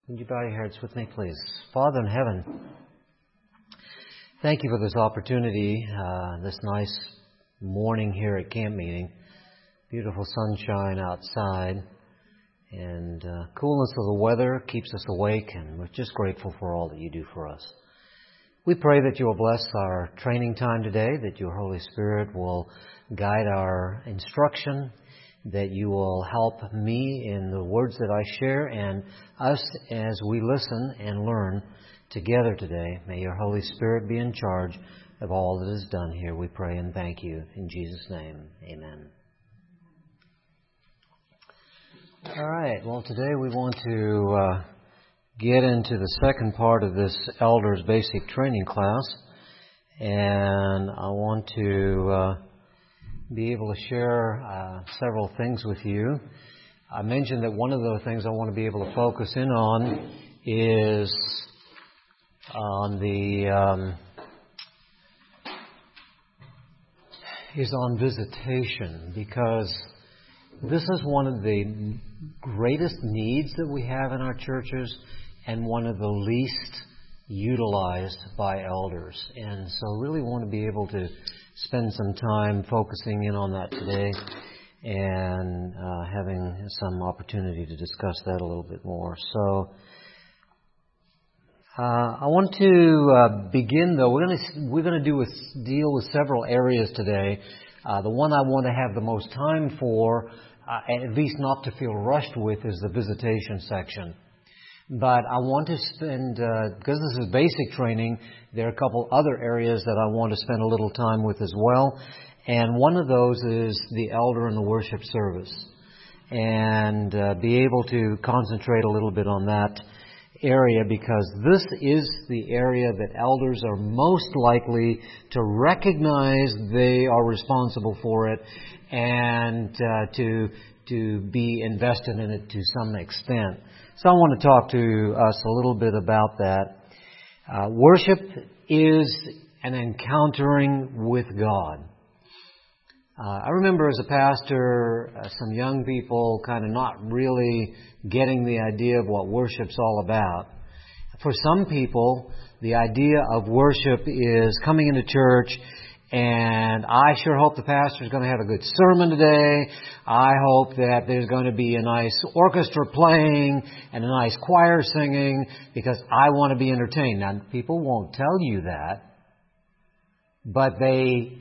Would you bow your heads with me, please? Father in heaven, thank you for this opportunity, this nice morning here at camp meeting. Beautiful sunshine outside, and coolness of the weather keeps us awake, and we're just grateful for all that you do for us. We pray that you will bless our training time today, that your Holy Spirit will guide our instruction, that you will help me in the words that I share and us as we listen and learn together today. May your Holy Spirit be in charge of all that is done here. We pray and thank you. In Jesus' name, amen. All right. Well, today we want to get into the second part of this Elders Basic Training class. And I want to be able to share several things with you. I mentioned that one of the things I want to be able to focus in on is on visitation, because this is one of the greatest needs that we have in our churches and one of the least utilized by elders. And so really want to be able to spend some time focusing in on that today and having some opportunity to discuss that a little bit more. So I want to begin, though. We're going to deal with several areas today. The one I want to have the most time for, at least not to feel rushed with, is the visitation section. But I want to spend, because this is basic training, there are a couple other areas that I want to spend a little time with as well. And one of those is the elder and the worship service. And be able to concentrate a little bit on that area, because this is the area that elders are most likely to recognize they are responsible for it and to be invested in it to some extent. So I want to talk to us a little bit about that. Worship is an encountering with God. I remember as a pastor, some young people kind of not really getting the idea of what worship's all about. For some people, the idea of worship is coming into church, and I sure hope the pastor's going to have a good sermon today. I hope that there's going to be a nice orchestra playing and a nice choir singing, because I want to be entertained. Now, people won't tell you that, but they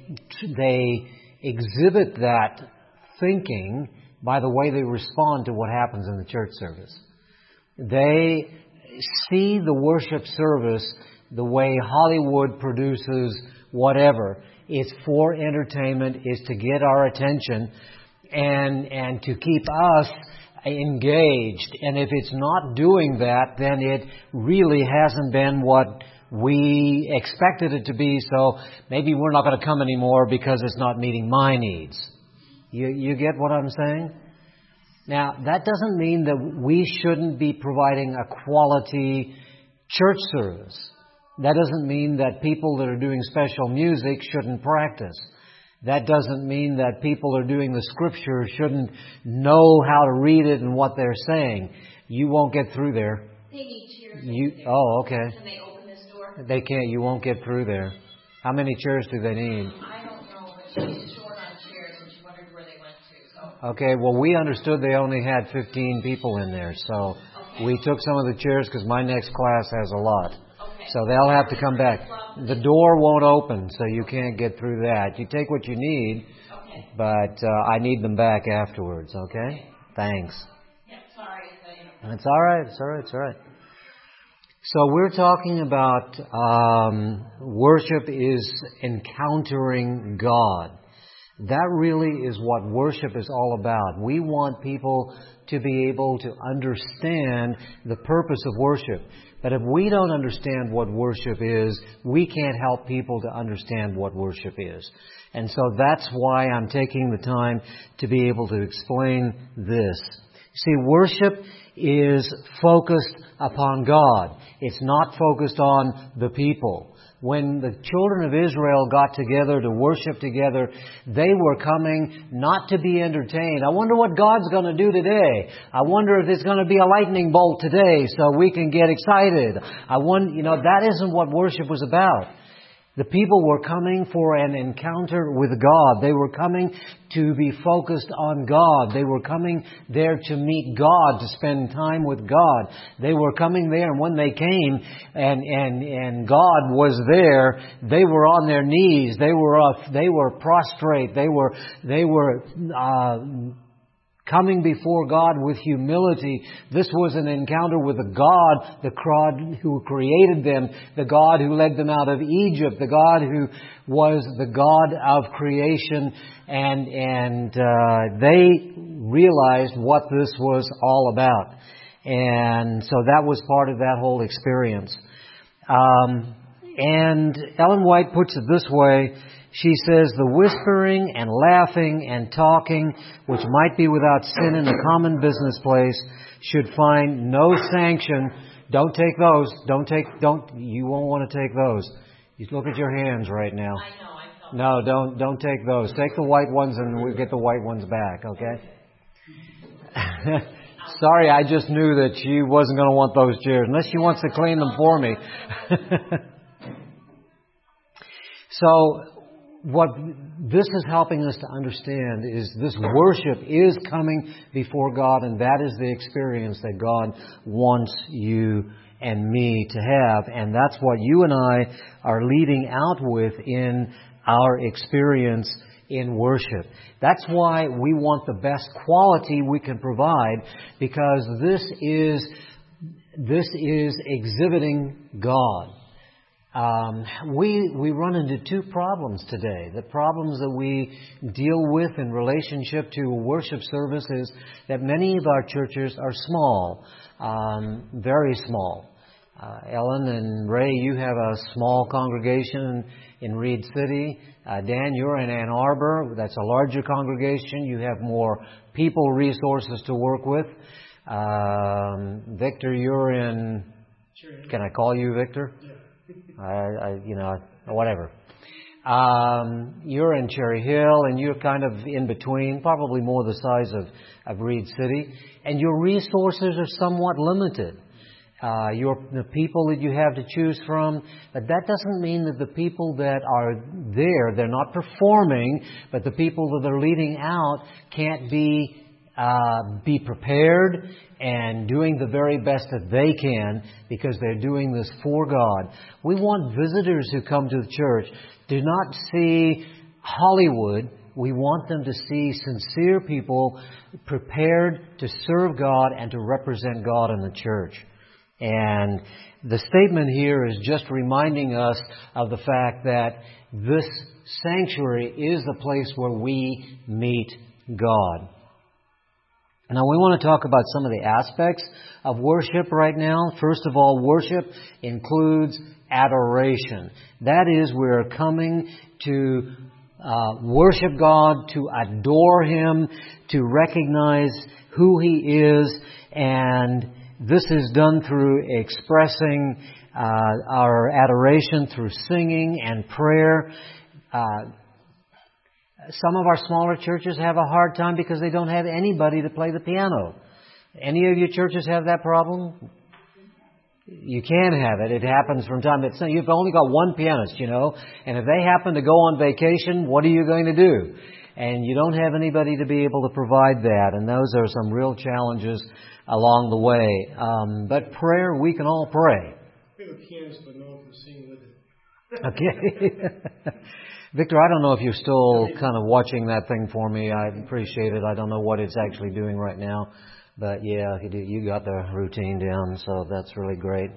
exhibit that thinking by the way they respond to what happens in the church service. They see the worship service the way Hollywood produces whatever. It's for entertainment, it's to get our attention and to keep us engaged. And if it's not doing that, then it really hasn't been what we expected it to be, so maybe we're not going to come anymore because it's not meeting my needs. You get what I'm saying? Now, that doesn't mean that we shouldn't be providing a quality church service. That doesn't mean that people that are doing special music shouldn't practice. That doesn't mean that people that are doing the Scripture shouldn't know how to read it and what they're saying. You won't get through there. They need chairs. Oh, okay. Can they open this door? They can't. You won't get through there. How many chairs do they need? I don't know, but she's short on chairs and she wondered where they went to. So. Okay, well, we understood they only had 15 people in there, so we took some of the chairs because my next class has a lot. So they'll have to come back. The door won't open, so you can't get through that. You take what you need, but I need them back afterwards, okay? Thanks. Yeah, sorry. It's all right. It's all right. It's all right. So we're talking about worship is encountering God. That really is what worship is all about. We want people to be able to understand the purpose of worship. But if we don't understand what worship is, we can't help people to understand what worship is. And so that's why I'm taking the time to be able to explain this. See, worship is focused upon God. It's not focused on the people. When the children of Israel got together to worship together, they were coming not to be entertained. I wonder what God's going to do today. I wonder if there's going to be a lightning bolt today so we can get excited. That isn't what worship was about. The people were coming for an encounter with God. They were coming to be focused on God. They were coming there to meet God, to spend time with God. They were coming there, and when they came and God was there, they were on their knees. They were prostrate. They were coming before God with humility. This was an encounter with the God who created them, the God who led them out of Egypt, the God who was the God of creation, and they realized what this was all about. And so that was part of that whole experience. And Ellen White puts it this way. She says, the whispering and laughing and talking, which might be without sin in a common business place, should find no sanction. Don't take those. You won't want to take those. You look at your hands right now. I know. No, don't take those. Take the white ones and we'll get the white ones back, okay? Sorry, I just knew that she wasn't going to want those chairs, unless she wants to clean them for me. So, what this is helping us to understand is this worship is coming before God, and that is the experience that God wants you and me to have. And that's what you and I are leading out with in our experience in worship. That's why we want the best quality we can provide, because this is exhibiting God. We run into two problems today. The problems that we deal with in relationship to worship service is that many of our churches are small, very small. Ellen and Ray, you have a small congregation in Reed City. Dan, you're in Ann Arbor. That's a larger congregation. You have more people resources to work with. Victor, you're in... Can I call you Victor? Yeah. Whatever. You're in Cherry Hill, and you're kind of in between, probably more the size of Reed City, and your resources are somewhat limited. The people that you have to choose from, but that doesn't mean that the people that are there, they're not performing, but the people that they're leading out can't be prepared and doing the very best that they can, because they're doing this for God. We want visitors who come to the church do not see Hollywood. We want them to see sincere people prepared to serve God and to represent God in the church. And the statement here is just reminding us of the fact that this sanctuary is the place where we meet God. Now, we want to talk about some of the aspects of worship right now. First of all, worship includes adoration. That is, we're coming to worship God, to adore Him, to recognize who He is, and this is done through expressing our adoration through singing and prayer. Some of our smaller churches have a hard time because they don't have anybody to play the piano. Any of your churches have that problem? You can have it. It happens from time to time. You've only got one pianist, and if they happen to go on vacation, what are you going to do? And you don't have anybody to be able to provide that, and those are some real challenges along the way. But prayer, we can all pray. We have a pianist, but no one can sing with it. Okay. Victor, I don't know if you're still kind of watching that thing for me. I appreciate it. I don't know what it's actually doing right now. But yeah, you got the routine down, so that's really great.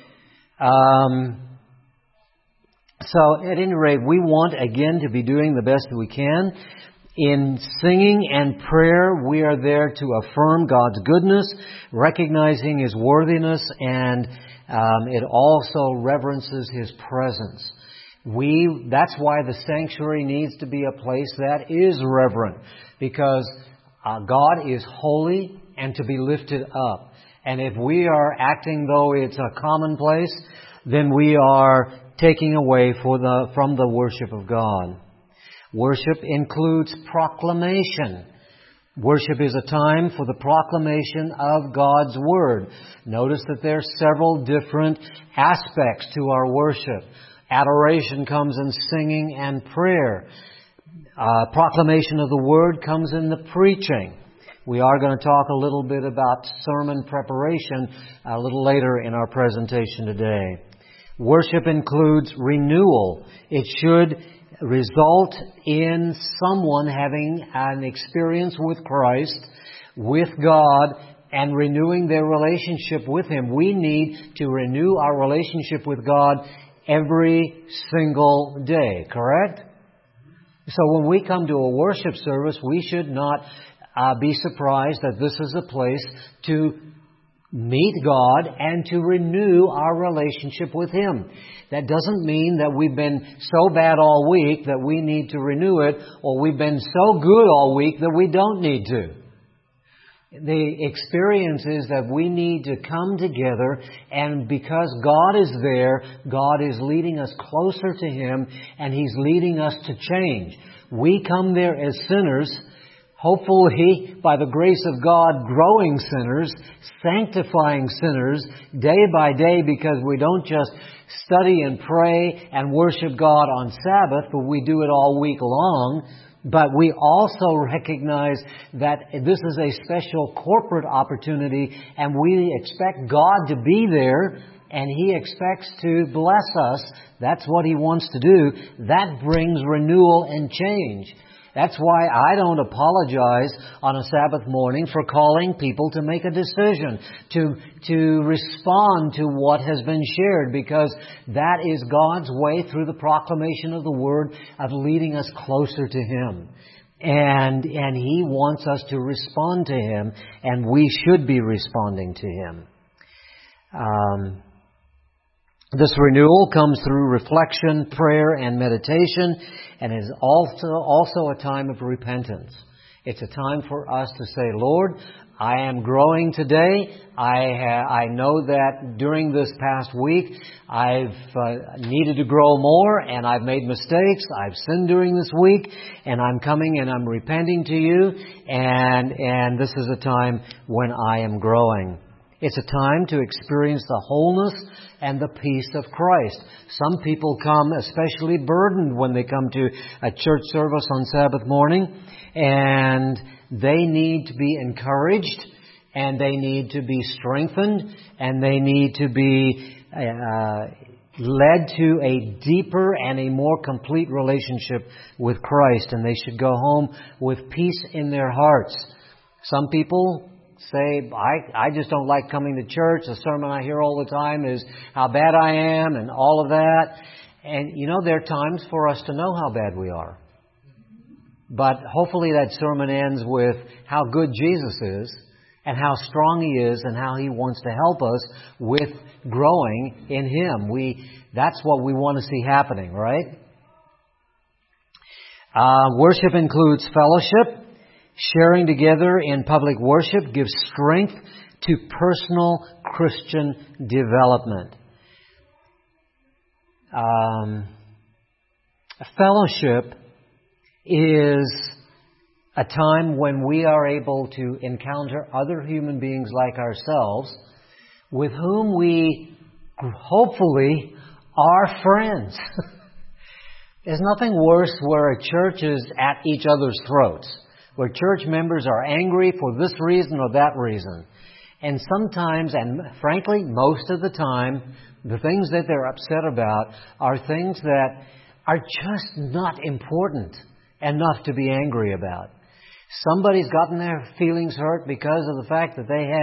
So at any rate, we want, again, to be doing the best that we can. In singing and prayer, we are there to affirm God's goodness, recognizing His worthiness, and it also reverences His presence. That's why the sanctuary needs to be a place that is reverent, because God is holy and to be lifted up. And if we are acting though it's a common place, then we are taking away from the worship of God. Worship includes proclamation. Worship is a time for the proclamation of God's Word. Notice that there are several different aspects to our worship. Adoration comes in singing and prayer. Proclamation of the Word comes in the preaching. We are going to talk a little bit about sermon preparation a little later in our presentation today. Worship includes renewal. It should result in someone having an experience with Christ, with God, and renewing their relationship with Him. We need to renew our relationship with God every single day, correct? So when we come to a worship service, we should not be surprised that this is a place to meet God and to renew our relationship with Him. That doesn't mean that we've been so bad all week that we need to renew it, or we've been so good all week that we don't need to. The experience is that we need to come together, and because God is there, God is leading us closer to Him, and He's leading us to change. We come there as sinners, hopefully, by the grace of God, growing sinners, sanctifying sinners day by day, because we don't just study and pray and worship God on Sabbath, but we do it all week long. But we also recognize that this is a special corporate opportunity, and we expect God to be there, and He expects to bless us. That's what He wants to do. That brings renewal and change. That's why I don't apologize on a Sabbath morning for calling people to make a decision, to respond to what has been shared, because that is God's way through the proclamation of the Word of leading us closer to Him. And He wants us to respond to Him, and we should be responding to Him. This renewal comes through reflection, prayer, and meditation, and is also a time of repentance. It's a time for us to say, Lord, I am growing today. I know that during this past week I've needed to grow more, and I've made mistakes. I've sinned during this week, and I'm coming and I'm repenting to You, and this is a time when I am growing. It's a time to experience the wholeness and the peace of Christ. Some people come especially burdened when they come to a church service on Sabbath morning, and they need to be encouraged, and they need to be strengthened, and they need to be led to a deeper and a more complete relationship with Christ, and they should go home with peace in their hearts. Some people say, I just don't like coming to church. The sermon I hear all the time is how bad I am and all of that. And there are times for us to know how bad we are. But hopefully that sermon ends with how good Jesus is and how strong He is and how He wants to help us with growing in Him. That's what we want to see happening, right? Worship includes fellowship. Sharing together in public worship gives strength to personal Christian development. Fellowship is a time when we are able to encounter other human beings like ourselves with whom we hopefully are friends. There's nothing worse where a church is at each other's throats, where church members are angry for this reason or that reason. And sometimes, and frankly, most of the time, the things that they're upset about are things that are just not important enough to be angry about. Somebody's gotten their feelings hurt because of the fact that they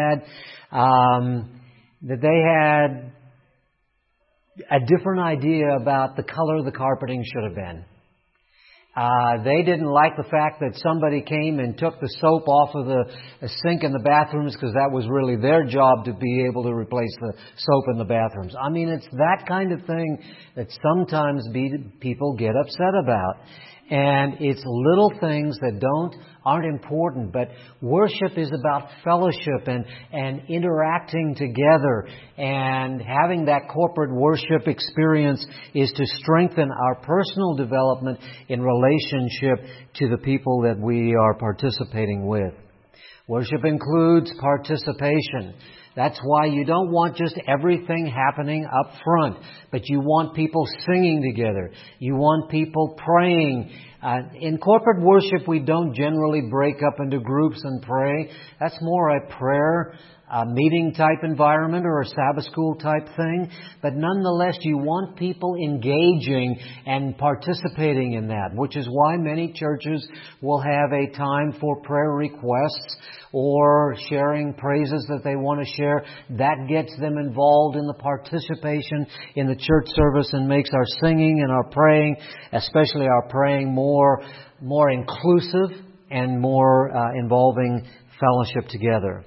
had a different idea about the color the carpeting should have been. They didn't like the fact that somebody came and took the soap off of the sink in the bathrooms, because that was really their job to be able to replace the soap in the bathrooms. It's that kind of thing that sometimes people get upset about. And it's little things that aren't important, but worship is about fellowship and interacting together, and having that corporate worship experience is to strengthen our personal development in relationship to the people that we are participating with. Worship includes participation. That's why you don't want just everything happening up front, but you want people singing together. You want people praying. In corporate worship, we don't generally break up into groups and pray. That's more a prayer meeting type environment or a Sabbath school type thing. But nonetheless, you want people engaging and participating in that, which is why many churches will have a time for prayer requests or sharing praises that they want to share. That gets them involved in the participation in the church service and makes our singing and our praying, especially our praying, more inclusive and more involving fellowship together.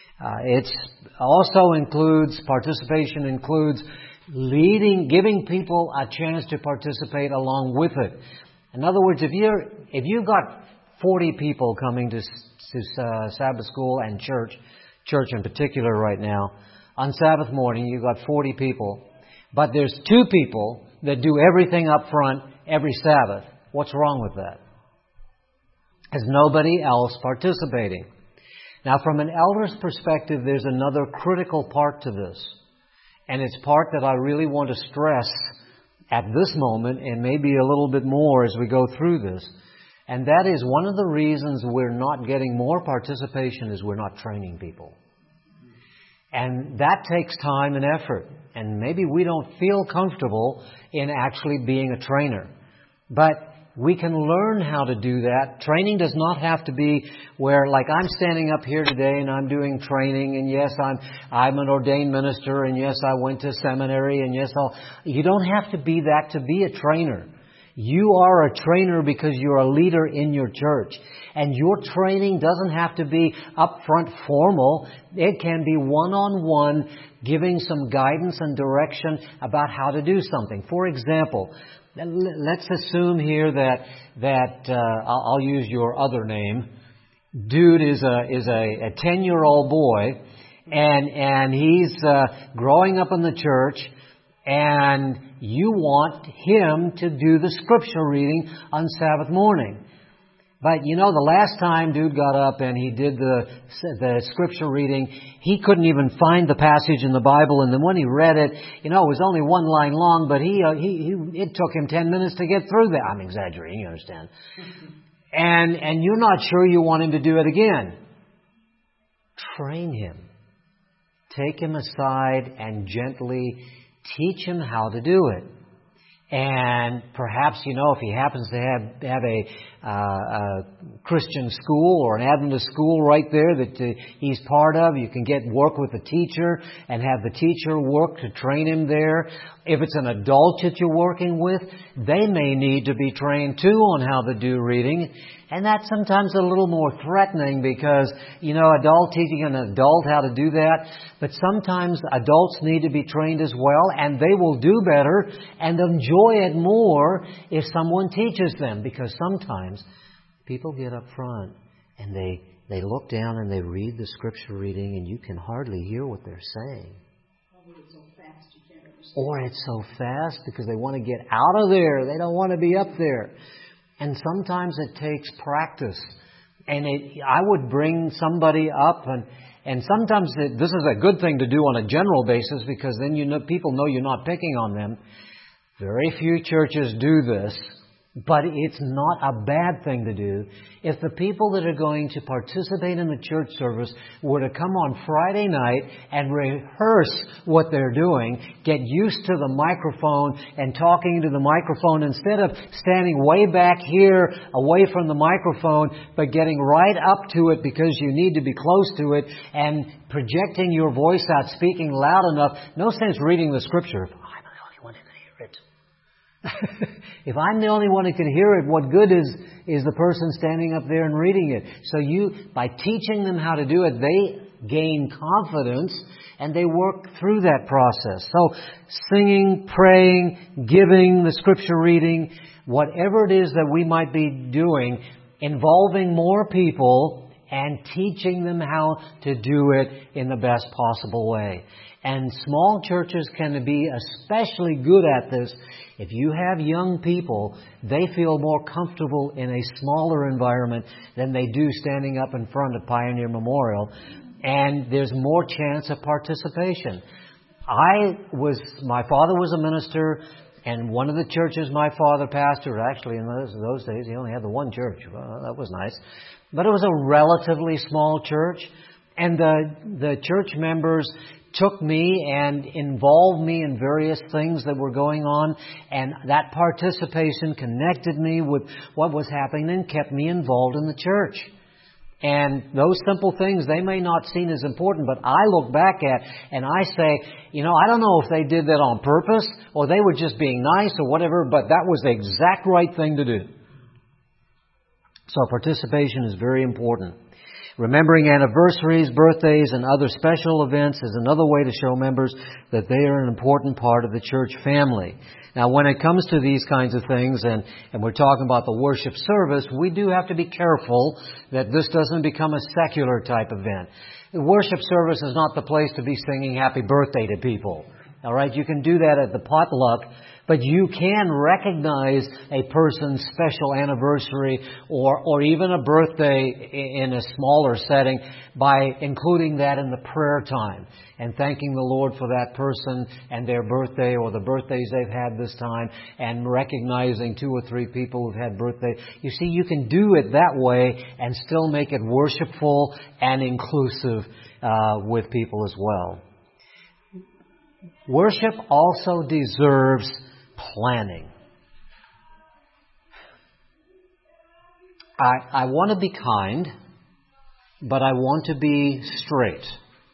Participation includes leading, giving people a chance to participate along with it. In other words, if you've got 40 people coming to Sabbath school and church in particular right now, on Sabbath morning you've got 40 people, but there's 2 people that do everything up front every Sabbath. What's wrong with that? There's nobody else participating. Now, from an elder's perspective, there's another critical part to this. And it's part that I really want to stress at this moment, and maybe a little bit more as we go through this. And that is one of the reasons we're not getting more participation is we're not training people. And that takes time and effort. And maybe we don't feel comfortable in actually being a trainer. But we can learn how to do that. Training does not have to be where, like, I'm standing up here today and I'm doing training, and yes, I'm an ordained minister, and yes, I went to seminary, and yes, you don't have to be that to be a trainer. You are a trainer because you're a leader in your church. And your training doesn't have to be upfront formal. It can be one-on-one, giving some guidance and direction about how to do something. For example, let's assume here that I'll use your other name. Dude is a 10-year-old boy, and he's growing up in the church, and you want him to do the scripture reading on Sabbath morning. But the last time Dude got up and he did the scripture reading, he couldn't even find the passage in the Bible. And then when he read it, it was only one line long, but it took him 10 minutes to get through that. I'm exaggerating, you understand. And you're not sure you want him to do it again. Train him. Take him aside and gently teach him how to do it. And perhaps, if he happens to have a Christian school or an Adventist school right there that he's part of, you can work with the teacher and have the teacher work to train him there. If it's an adult that you're working with, they may need to be trained too on how to do reading. And that's sometimes a little more threatening because, adult teaching an adult how to do that. But sometimes adults need to be trained as well, and they will do better and enjoy it more if someone teaches them. Because sometimes people get up front and they look down and they read the scripture reading and you can hardly hear what they're saying. Or it's so fast because they want to get out of there. They don't want to be up there. And sometimes it takes practice. And I would bring somebody up, and sometimes this is a good thing to do on a general basis because then people know you're not picking on them. Very few churches do this, but it's not a bad thing to do. If the people that are going to participate in the church service were to come on Friday night and rehearse what they're doing, get used to the microphone and talking to the microphone instead of standing way back here away from the microphone, but getting right up to it because you need to be close to it and projecting your voice out, speaking loud enough. No sense reading the scripture. I'm the only one who can hear it. If I'm the only one who can hear it, what good is the person standing up there and reading it? So by teaching them how to do it, gain confidence, and they work through that process. So singing, praying, giving, the scripture reading, whatever it is that we might be doing, involving more people and teaching them how to do it in the best possible way. And small churches can be especially good at this. If you have young people, they feel more comfortable in a smaller environment than they do standing up in front of Pioneer Memorial. And there's more chance of participation. My father was a minister, and one of the churches my father pastored, actually in those days, he only had the one church. Well, that was nice. But it was a relatively small church. And the church members took me and involved me in various things that were going on, and that participation connected me with what was happening and kept me involved in the church. And those simple things, they may not seem as important, but I look back at and I say, I don't know if they did that on purpose or they were just being nice or whatever, but that was the exact right thing to do. So participation is very important. Remembering anniversaries, birthdays, and other special events is another way to show members that they are an important part of the church family. Now, when it comes to these kinds of things, and we're talking about the worship service, we do have to be careful that this doesn't become a secular type event. The worship service is not the place to be singing happy birthday to people. All right, you can do that at the potluck, but you can recognize a person's special anniversary or even a birthday in a smaller setting by including that in the prayer time and thanking the Lord for that person and their birthday or the birthdays they've had this time and recognizing 2 or 3 people who've had birthdays. You see, you can do it that way and still make it worshipful and inclusive with people as well. Worship also deserves planning. I want to be kind, but I want to be straight.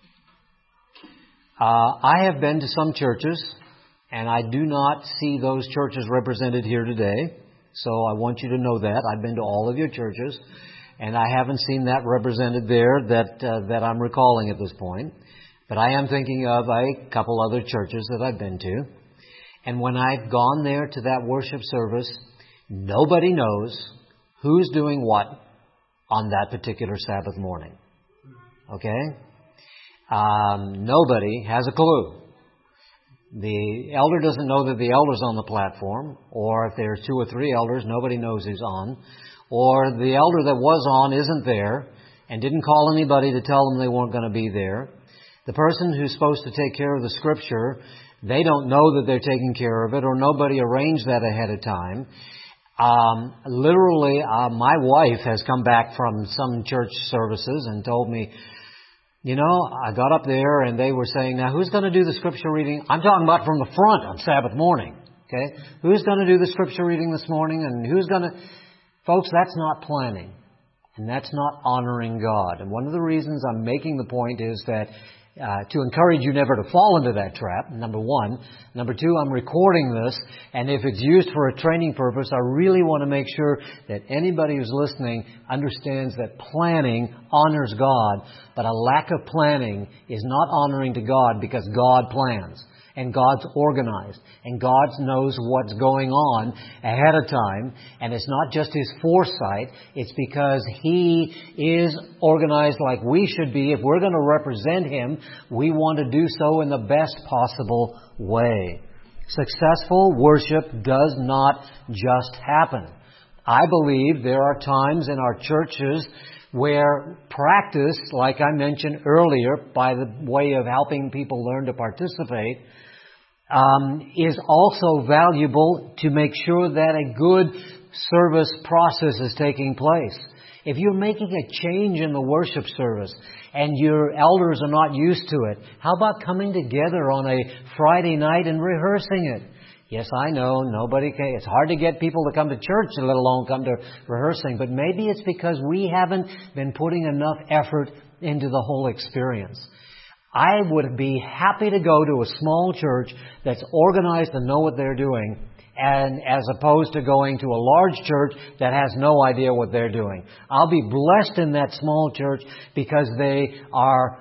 I have been to some churches, and I do not see those churches represented here today. So I want you to know that. I've been to all of your churches, and I haven't seen that represented there that I'm recalling at this point. But I am thinking of a couple other churches that I've been to. And when I've gone there to that worship service, nobody knows who's doing what on that particular Sabbath morning. Okay? Nobody has a clue. The elder doesn't know that the elder's on the platform, or if there's 2 or 3 elders, nobody knows who's on, or the elder that was on isn't there and didn't call anybody to tell them they weren't going to be there. The person who's supposed to take care of the Scripture, they don't know that they're taking care of it, or nobody arranged that ahead of time. Literally, my wife has come back from some church services and told me, I got up there and they were saying, now who's going to do the Scripture reading? I'm talking about from the front on Sabbath morning. Okay? Who's going to do the Scripture reading this morning? And who's going to... Folks, that's not planning. And that's not honoring God. And one of the reasons I'm making the point is that to encourage you never to fall into that trap, number 1. Number 2, I'm recording this, and if it's used for a training purpose, I really want to make sure that anybody who's listening understands that planning honors God, but a lack of planning is not honoring to God because God plans. And God's organized. And God knows what's going on ahead of time. And it's not just His foresight. It's because He is organized like we should be. If we're going to represent Him, we want to do so in the best possible way. Successful worship does not just happen. I believe there are times in our churches where practice, like I mentioned earlier, by the way of helping people learn to participate, is also valuable to make sure that a good service process is taking place. If you're making a change in the worship service and your elders are not used to it, how about coming together on a Friday night and rehearsing it? Yes, I know, nobody can. It's hard to get people to come to church, let alone come to rehearsing. But maybe it's because we haven't been putting enough effort into the whole experience. I would be happy to go to a small church that's organized and know what they're doing, and as opposed to going to a large church that has no idea what they're doing. I'll be blessed in that small church because they are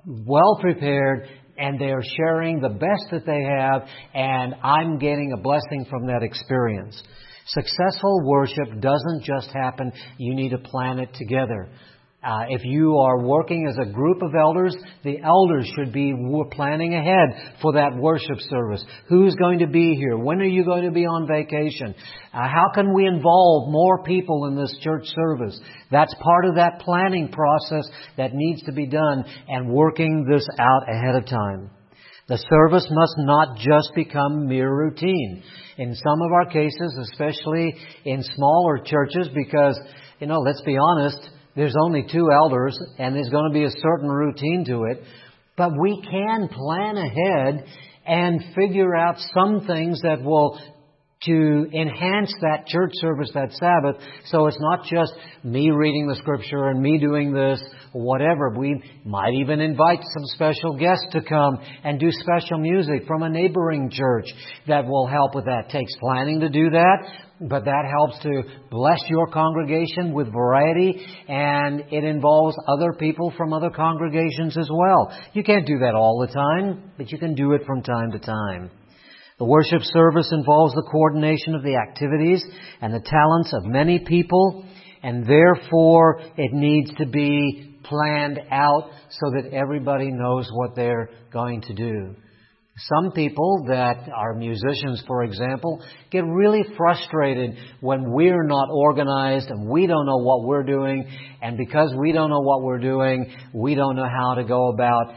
well prepared, and they are sharing the best that they have, and I'm getting a blessing from that experience. Successful worship doesn't just happen. You need to plan it together. If you are working as a group of elders, the elders should be planning ahead for that worship service. Who's going to be here? When are you going to be on vacation? How can we involve more people in this church service? That's part of that planning process that needs to be done, and working this out ahead of time. The service must not just become mere routine. In some of our cases, especially in smaller churches, because, let's be honest, there's only 2 elders, and there's going to be a certain routine to it. But we can plan ahead and figure out some things that will to enhance that church service that Sabbath, so it's not just me reading the Scripture and me doing this, whatever. We might even invite some special guests to come and do special music from a neighboring church that will help with that. It takes planning to do that, but that helps to bless your congregation with variety, and it involves other people from other congregations as well. You can't do that all the time, but you can do it from time to time. The worship service involves the coordination of the activities and the talents of many people, and therefore it needs to be planned out so that everybody knows what they're going to do. Some people that are musicians, for example, get really frustrated when we're not organized and we don't know what we're doing. And because we don't know what we're doing, we don't know how to go about.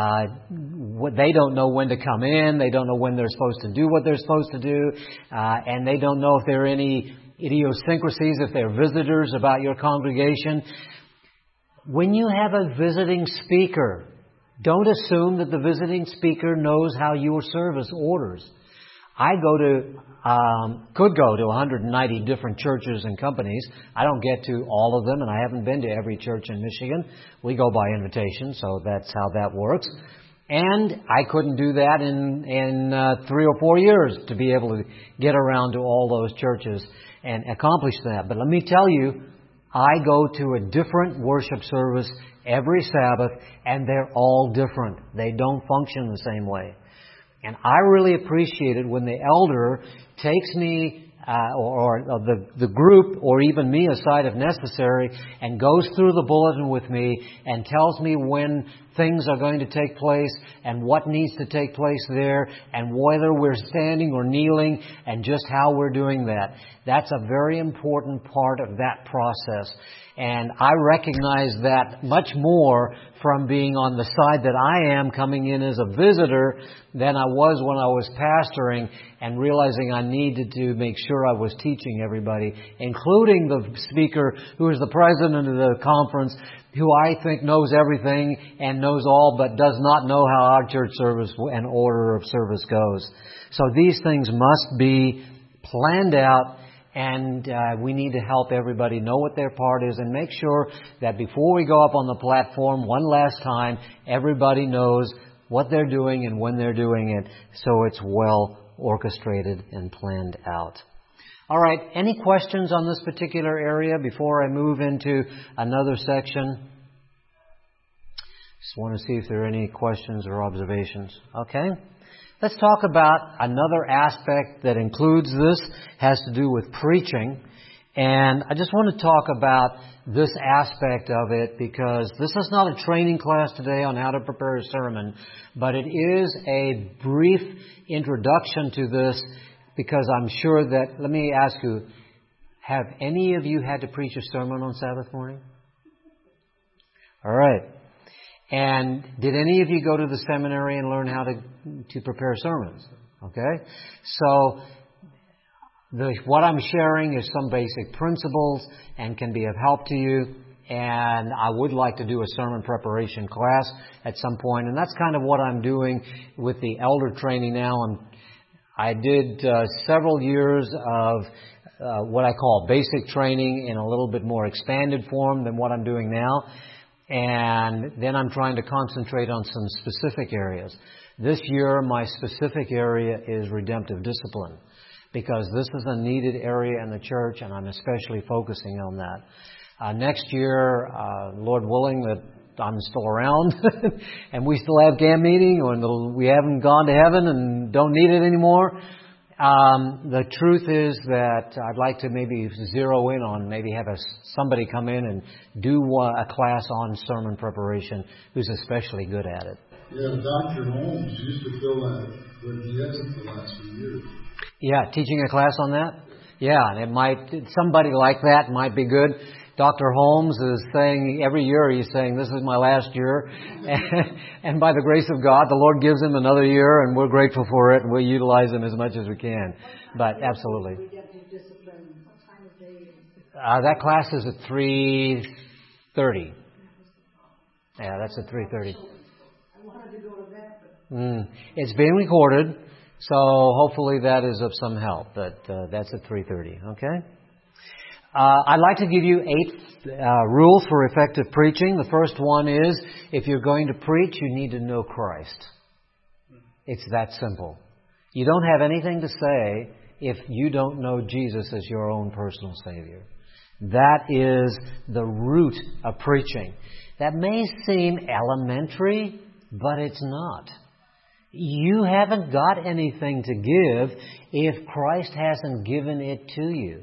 They don't know when to come in. They don't know when they're supposed to do what they're supposed to do. And they don't know if there are any idiosyncrasies, if they're visitors about your congregation. When you have a visiting speaker, don't assume that the visiting speaker knows how your service orders. I could go to 190 different churches and companies. I don't get to all of them, and I haven't been to every church in Michigan. We go by invitation, so that's how that works. And I couldn't do that in 3 or 4 years to be able to get around to all those churches and accomplish that. But let me tell you, I go to a different worship service every Sabbath, and they're all different. They don't function the same way. And I really appreciate it when the elder takes me or the group or even me aside if necessary and goes through the bulletin with me and tells me when things are going to take place and what needs to take place there and whether we're standing or kneeling and just how we're doing that. That's a very important part of that process. And I recognize that much more from being on the side that I am coming in as a visitor than I was when I was pastoring and realizing I needed to make sure I was teaching everybody, including the speaker who is the president of the conference, who I think knows everything and knows all but does not know how our church service and order of service goes. So these things must be planned out. And we need to help everybody know what their part is and make sure that before we go up on the platform one last time, everybody knows what they're doing and when they're doing it, so it's well orchestrated and planned out. All right, any questions on this particular area before I move into another section? Just want to see if there are any questions or observations. Okay. Let's talk about another aspect that includes this, has to do with preaching. And I just want to talk about this aspect of it because this is not a training class today on how to prepare a sermon, but it is a brief introduction to this because I'm sure that, let me ask you, have any of you had to preach a sermon on Sabbath morning? All right. And did any of you go to the seminary and learn how to prepare sermons? Okay? So, what I'm sharing is some basic principles and can be of help to you. And I would like to do a sermon preparation class at some point. And that's kind of what I'm doing with the elder training now. I did several years of what I call basic training in a little bit more expanded form than what I'm doing now. And then I'm trying to concentrate on some specific areas. This year, my specific area is redemptive discipline, because this is a needed area in the church, and I'm especially focusing on that. Next year, Lord willing, that I'm still around and we still have camp meeting, or we haven't gone to heaven and don't need it anymore. The truth is that I'd like to maybe zero in on, maybe have somebody come in and do a class on sermon preparation who's especially good at it. Yeah, Dr. Holmes used to fill that, but he hasn't the last few years. Yeah, teaching a class on that? Yeah, and somebody like that might be good. Dr. Holmes is saying, every year he's saying, this is my last year. And by the grace of God, the Lord gives him another year, and we're grateful for it, and we'll utilize him as much as we can. But absolutely. That class is at 3:30. Yeah, that's at 3:30. It's being recorded, so hopefully that is of some help. But that's at 3:30. Okay. I'd like to give you 8 rules for effective preaching. The first one is, if you're going to preach, you need to know Christ. It's that simple. You don't have anything to say if you don't know Jesus as your own personal Savior. That is the root of preaching. That may seem elementary, but it's not. You haven't got anything to give if Christ hasn't given it to you.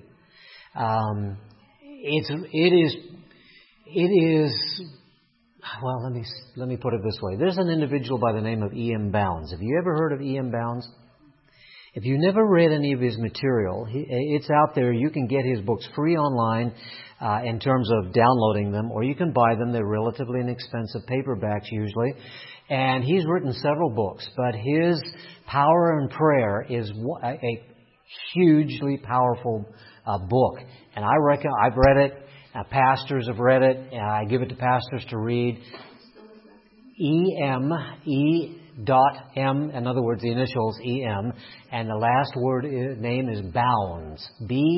It is. Well, let me put it this way. There's an individual by the name of E.M. Bounds. Have you ever heard of E.M. Bounds? If you never read any of his material, it's out there. You can get his books free online in terms of downloading them, or you can buy them. They're relatively inexpensive, paperbacks usually. And he's written several books, but his Power in Prayer is a hugely powerful book. And I've read it. Pastors have read it. I give it to pastors to read. E.M. In other words, the initials E.M. And the last name is Bounds.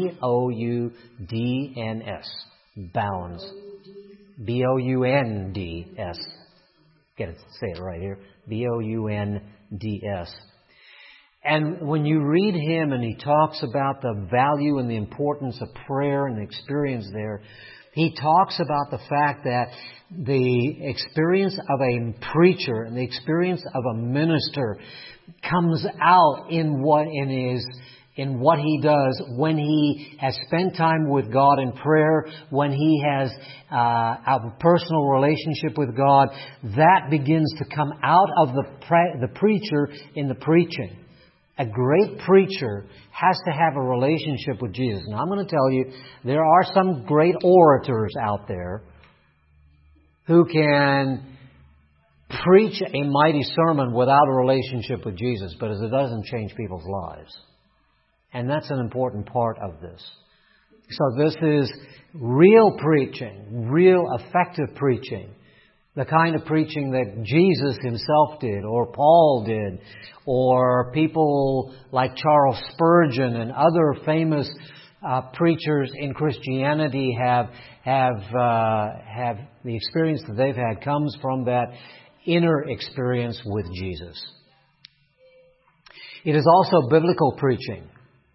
B-O-U-D-N-S. Bounds. B-O-U-N-D-S. Get it? Say it right here. B-O-U-N-D-S. And when you read him and he talks about the value and the importance of prayer and the experience there, he talks about the fact that the experience of a preacher and the experience of a minister comes out in what he does when he has spent time with God in prayer, when he has a personal relationship with God. That begins to come out of the preacher in the preaching. A great preacher has to have a relationship with Jesus. Now, I'm going to tell you, there are some great orators out there who can preach a mighty sermon without a relationship with Jesus, but it doesn't change people's lives. And that's an important part of this. So this is real preaching, real effective preaching. The kind of preaching that Jesus himself did, or Paul did, or people like Charles Spurgeon and other famous preachers in Christianity have the experience that they've had comes from that inner experience with Jesus. It is also biblical preaching.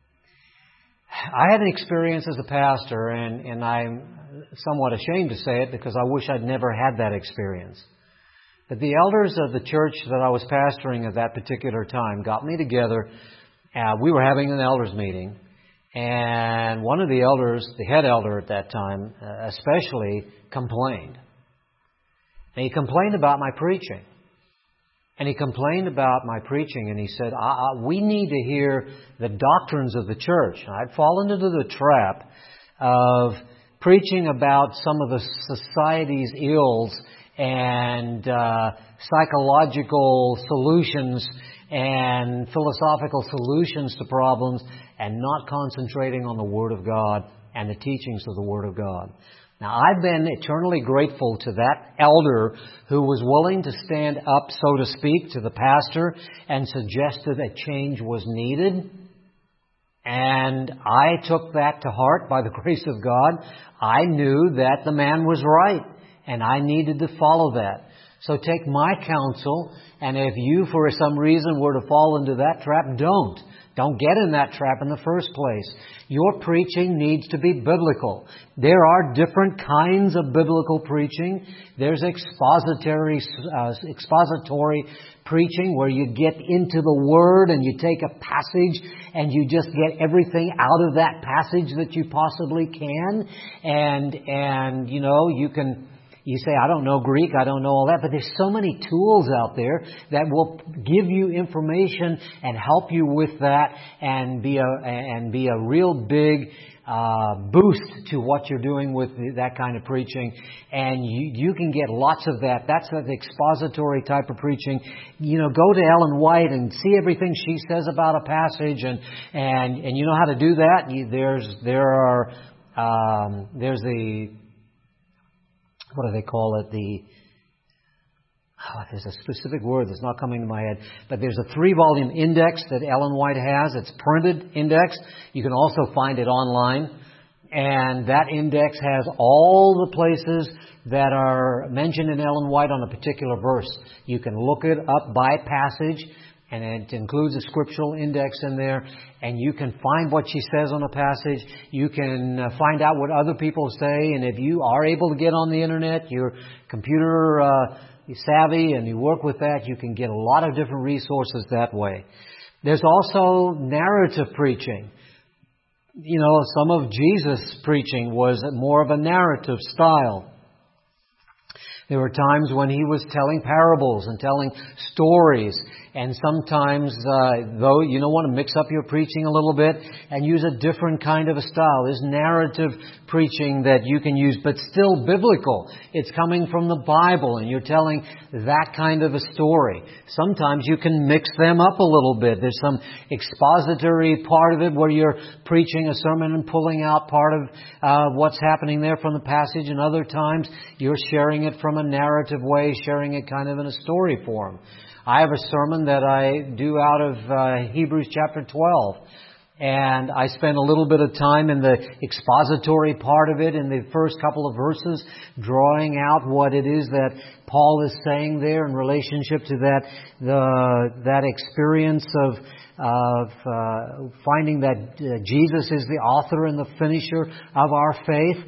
I had an experience as a pastor, and I'm somewhat ashamed to say it because I wish I'd never had that experience. But the elders of the church that I was pastoring at that particular time got me together. We were having an elders meeting, and one of the elders, the head elder at that time, especially complained. And he complained about my preaching. And he complained about my preaching, and he said, we need to hear the doctrines of the church. And I'd fallen into the trap of preaching about some of the society's ills and psychological solutions and philosophical solutions to problems, and not concentrating on the Word of God and the teachings of the Word of God. Now, I've been eternally grateful to that elder who was willing to stand up, so to speak, to the pastor and suggested a change was needed. And I took that to heart by the grace of God. I knew that the man was right, and I needed to follow that. So take my counsel, and if you, for some reason, were to fall into that trap, don't. Don't get in that trap in the first place. Your preaching needs to be biblical. There are different kinds of biblical preaching. There's expository preaching where you get into the Word and you take a passage and you just get everything out of that passage that you possibly can. And you say, I don't know Greek, I don't know all that, but there's so many tools out there that will give you information and help you with that and be a real big boost to what you're doing with that kind of preaching. And you can get lots of that. That's the expository type of preaching. Go to Ellen White and see everything she says about a passage, and you know how to do that. There's the what do they call it? There's a specific word that's not coming to my head. But there's a 3-volume index that Ellen White has. It's printed index. You can also find it online. And that index has all the places that are mentioned in Ellen White on a particular verse. You can look it up by passage, and it includes a scriptural index in there, and you can find what she says on a passage. You can find out what other people say, and if you are able to get on the internet, you're computer savvy, and you work with that, you can get a lot of different resources that way. There's also narrative preaching. Some of Jesus' preaching was more of a narrative style. There were times when He was telling parables and telling stories. And sometimes, though, you don't want to mix up your preaching a little bit and use a different kind of a style. There's narrative preaching that you can use, but still biblical. It's coming from the Bible, and you're telling that kind of a story. Sometimes you can mix them up a little bit. There's some expository part of it where you're preaching a sermon and pulling out part of what's happening there from the passage, and other times you're sharing it from a narrative way, sharing it kind of in a story form. I have a sermon that I do out of Hebrews chapter 12. And I spend a little bit of time in the expository part of it, in the first couple of verses, drawing out what it is that Paul is saying there in relationship to that experience of finding that Jesus is the author and the finisher of our faith,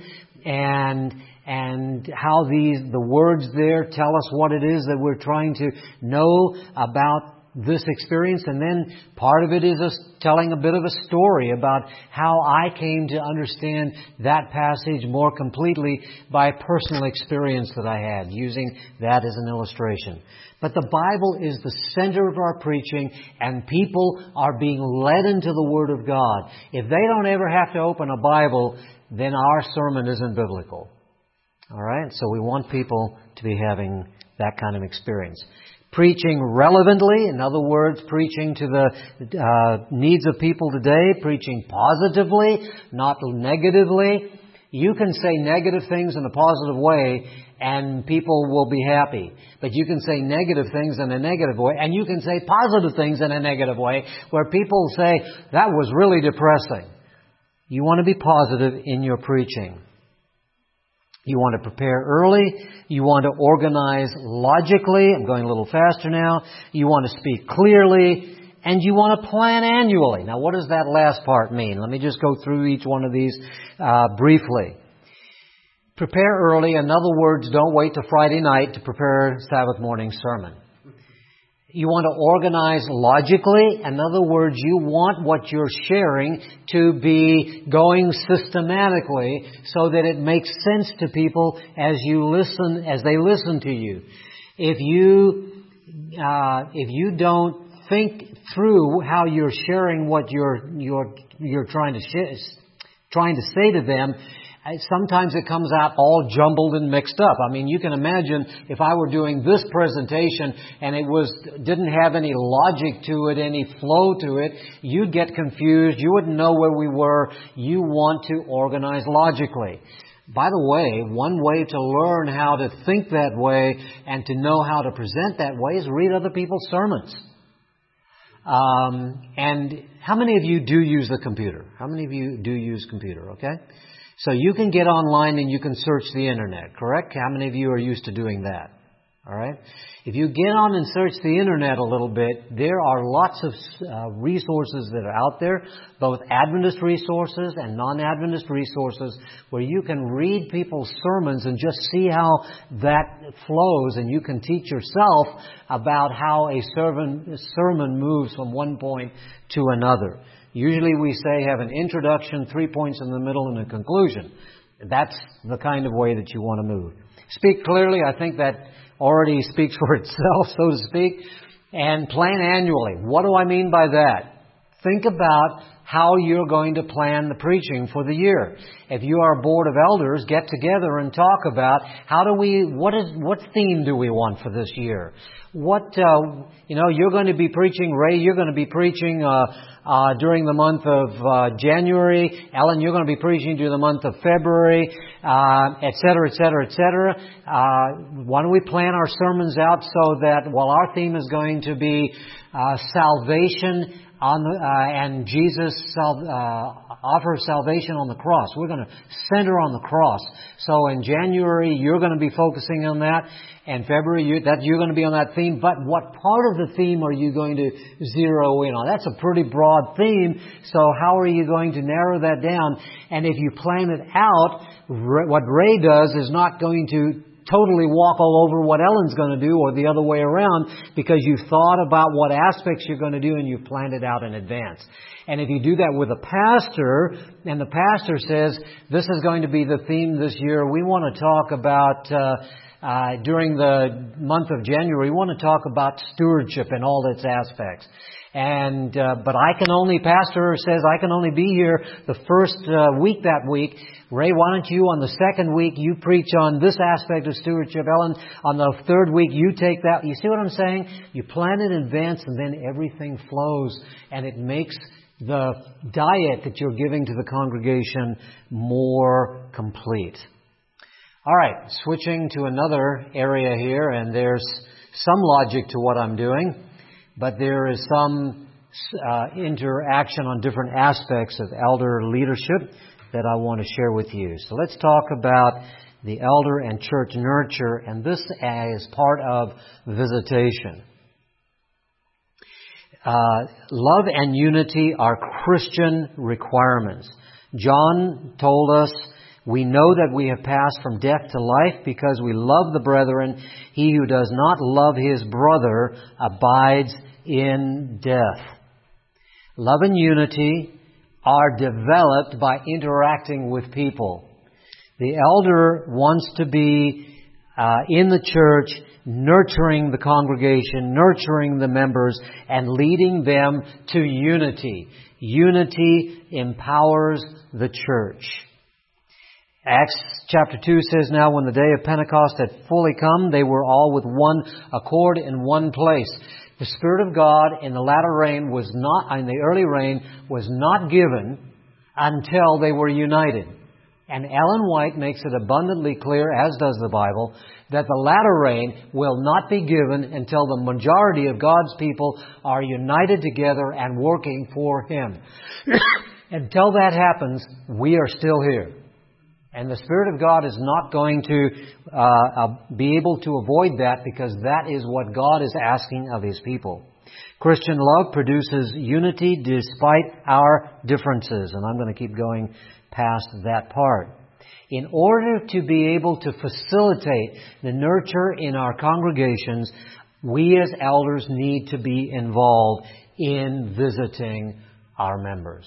and how the words there tell us what it is that we're trying to know about this experience. And then part of it is us telling a bit of a story about how I came to understand that passage more completely by personal experience that I had, using that as an illustration. But the Bible is the center of our preaching, and people are being led into the Word of God. If they don't ever have to open a Bible, then our sermon isn't biblical. All right? So we want people to be having that kind of experience. Preaching relevantly, in other words, preaching to the needs of people today, preaching positively, not negatively. You can say negative things in a positive way and people will be happy. But you can say negative things in a negative way, and you can say positive things in a negative way, where people say, that was really depressing. You want to be positive in your preaching. You want to prepare early. You want to organize logically. I'm going a little faster now. You want to speak clearly. And you want to plan annually. Now, what does that last part mean? Let me just go through each one of these briefly. Prepare early. In other words, don't wait till Friday night to prepare Sabbath morning sermon. You want to organize logically. In other words, you want what you're sharing to be going systematically so that it makes sense to people as they listen to you. If you don't think through how you're sharing what you're trying to say to them, sometimes it comes out all jumbled and mixed up. I mean, you can imagine if I were doing this presentation and it didn't have any logic to it, any flow to it, you'd get confused. You wouldn't know where we were. You want to organize logically. By the way, one way to learn how to think that way and to know how to present that way is read other people's sermons. And how many of you do use the computer? How many of you do use computer, okay? So you can get online and you can search the internet, correct? How many of you are used to doing that? All right? If you get on and search the internet a little bit, there are lots of resources that are out there, both Adventist resources and non-Adventist resources, where you can read people's sermons and just see how that flows, and you can teach yourself about how a sermon moves from one point to another. Usually we say have an introduction, 3 points in the middle, and a conclusion. That's the kind of way that you want to move. Speak clearly. I think that already speaks for itself, so to speak. And plan annually. What do I mean by that? Think about how you're going to plan the preaching for the year. If you are a board of elders, get together and talk about what theme do we want for this year? You're going to be preaching, Ray, you're going to be preaching during the month of January. Ellen, you're going to be preaching during the month of February, et cetera, et cetera, et cetera. Why don't we plan our sermons out so that while our theme is going to be salvation and Jesus offers salvation on the cross. We're going to center on the cross. So in January, you're going to be focusing on that. And February, you're going to be on that theme. But what part of the theme are you going to zero in on? That's a pretty broad theme. So how are you going to narrow that down? And if you plan it out, what Ray does is not going to totally walk all over what Ellen's going to do, or the other way around, because you've thought about what aspects you're going to do and you've planned it out in advance. And if you do that with a pastor, and the pastor says, this is going to be the theme this year, we want to talk about, during the month of January, we want to talk about stewardship in all its aspects. And but pastor says I can only be here the first week that week. Ray, why don't you on the second week you preach on this aspect of stewardship? Ellen, on the third week you take that. You see what I'm saying? You plan in advance and then everything flows, and it makes the diet that you're giving to the congregation more complete. All right, switching to another area here, and there's some logic to what I'm doing. But there is some interaction on different aspects of elder leadership that I want to share with you. So let's talk about the elder and church nurture, and this as part of visitation. Love and unity are Christian requirements. John told us, we know that we have passed from death to life because we love the brethren. He who does not love his brother abides in death. Love and unity are developed by interacting with people. The elder wants to be in the church, nurturing the congregation, nurturing the members, and leading them to unity. Unity empowers the church. Acts chapter 2 says, now when the day of Pentecost had fully come, they were all with one accord in one place. The Spirit of God in the in the early rain was not given until they were united. And Ellen White makes it abundantly clear, as does the Bible, that the latter rain will not be given until the majority of God's people are united together and working for Him. Until that happens, we are still here. And the Spirit of God is not going to be able to avoid that, because that is what God is asking of His people. Christian love produces unity despite our differences. And I'm going to keep going past that part. In order to be able to facilitate the nurture in our congregations, we as elders need to be involved in visiting our members.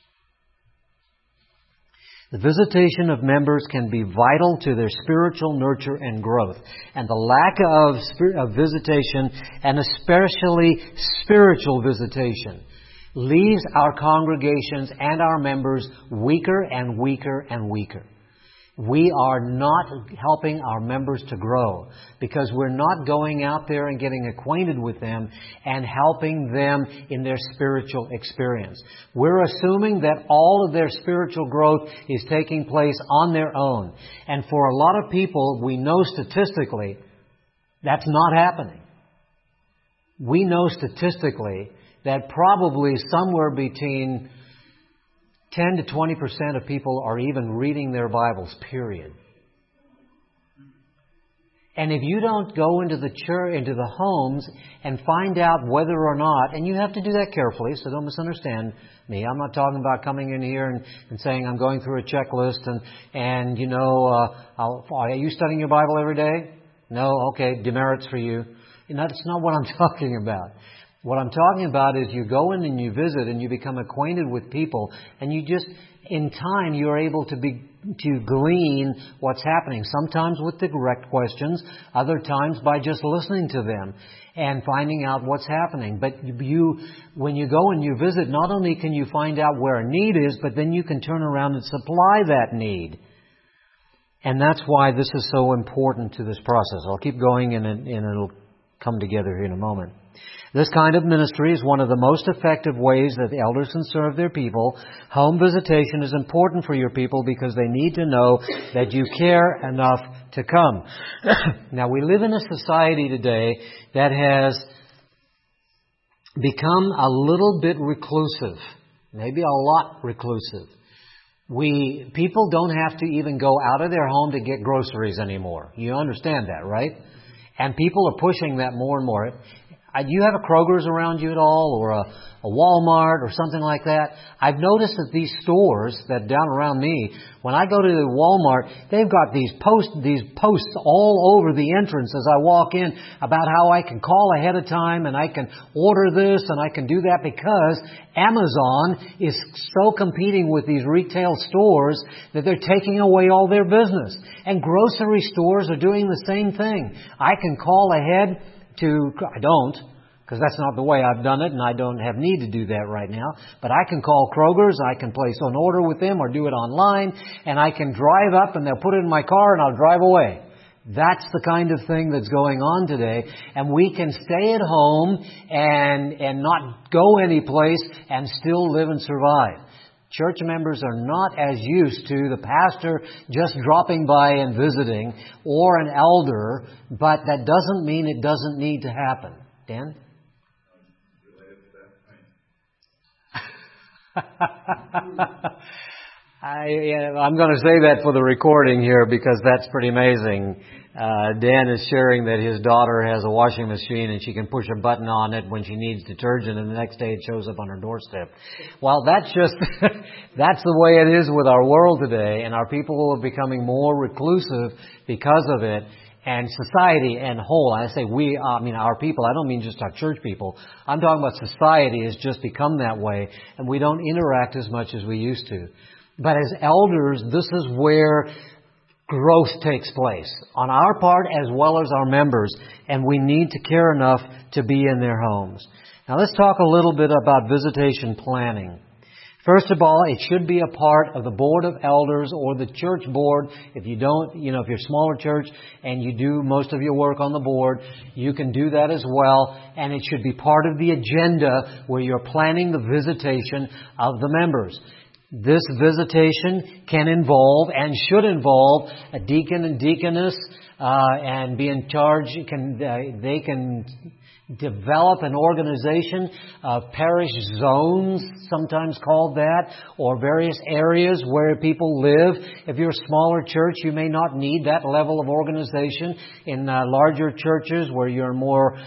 The visitation of members can be vital to their spiritual nurture and growth. And the lack of visitation, and especially spiritual visitation, leaves our congregations and our members weaker and weaker and weaker. We are not helping our members to grow because we're not going out there and getting acquainted with them and helping them in their spiritual experience. We're assuming that all of their spiritual growth is taking place on their own. And for a lot of people, we know statistically that's not happening. We know statistically that probably somewhere between 10 to 20% of people are even reading their Bibles, period. And if you don't go into the church, into the homes and find out whether or not, and you have to do that carefully, so don't misunderstand me. I'm not talking about coming in here and saying I'm going through a checklist and you know, are you studying your Bible every day? No? Okay, demerits for you. And that's not what I'm talking about. What I'm talking about is you go in and you visit and you become acquainted with people, and you just, in time, you're able to glean what's happening. Sometimes with direct questions, other times by just listening to them and finding out what's happening. But when you go and you visit, not only can you find out where a need is, but then you can turn around and supply that need. And that's why this is so important to this process. I'll keep going and it'll come together here in a moment. This kind of ministry is one of the most effective ways that the elders can serve their people. Home visitation is important for your people because they need to know that you care enough to come. Now, we live in a society today that has become a little bit reclusive, maybe a lot reclusive. People don't have to even go out of their home to get groceries anymore. You understand that, right? And people are pushing that more and more. Do you have a Kroger's around you at all, or a Walmart or something like that? I've noticed that these stores that down around me, when I go to the Walmart, they've got these posts all over the entrance as I walk in about how I can call ahead of time and I can order this and I can do that, because Amazon is so competing with these retail stores that they're taking away all their business. And grocery stores are doing the same thing. I can call ahead I don't, because that's not the way I've done it, and I don't have need to do that right now. But I can call Kroger's, I can place an order with them or do it online, and I can drive up and they'll put it in my car and I'll drive away. That's the kind of thing that's going on today. And we can stay at home and not go anyplace and still live and survive. Church members are not as used to the pastor just dropping by and visiting, or an elder, but that doesn't mean it doesn't need to happen. Dan? I'm going to say that for the recording here because that's pretty amazing. Dan is sharing that his daughter has a washing machine and she can push a button on it when she needs detergent, and the next day it shows up on her doorstep. Well, that's that's the way it is with our world today, and our people are becoming more reclusive because of it. And society and whole, I say our people, I don't mean just our church people. I'm talking about society has just become that way, and we don't interact as much as we used to. But as elders, this is where growth takes place on our part as well as our members, and we need to care enough to be in their homes. Now let's talk a little bit about visitation planning. First of all, it should be a part of the board of elders or the church board. If you don't, if you're a smaller church and you do most of your work on the board, you can do that as well. And it should be part of the agenda where you're planning the visitation of the members. This visitation can involve and should involve a deacon and deaconess, and be in charge. They can develop an organization of parish zones, sometimes called that, or various areas where people live. If you're a smaller church, you may not need that level of organization. In larger churches where you're more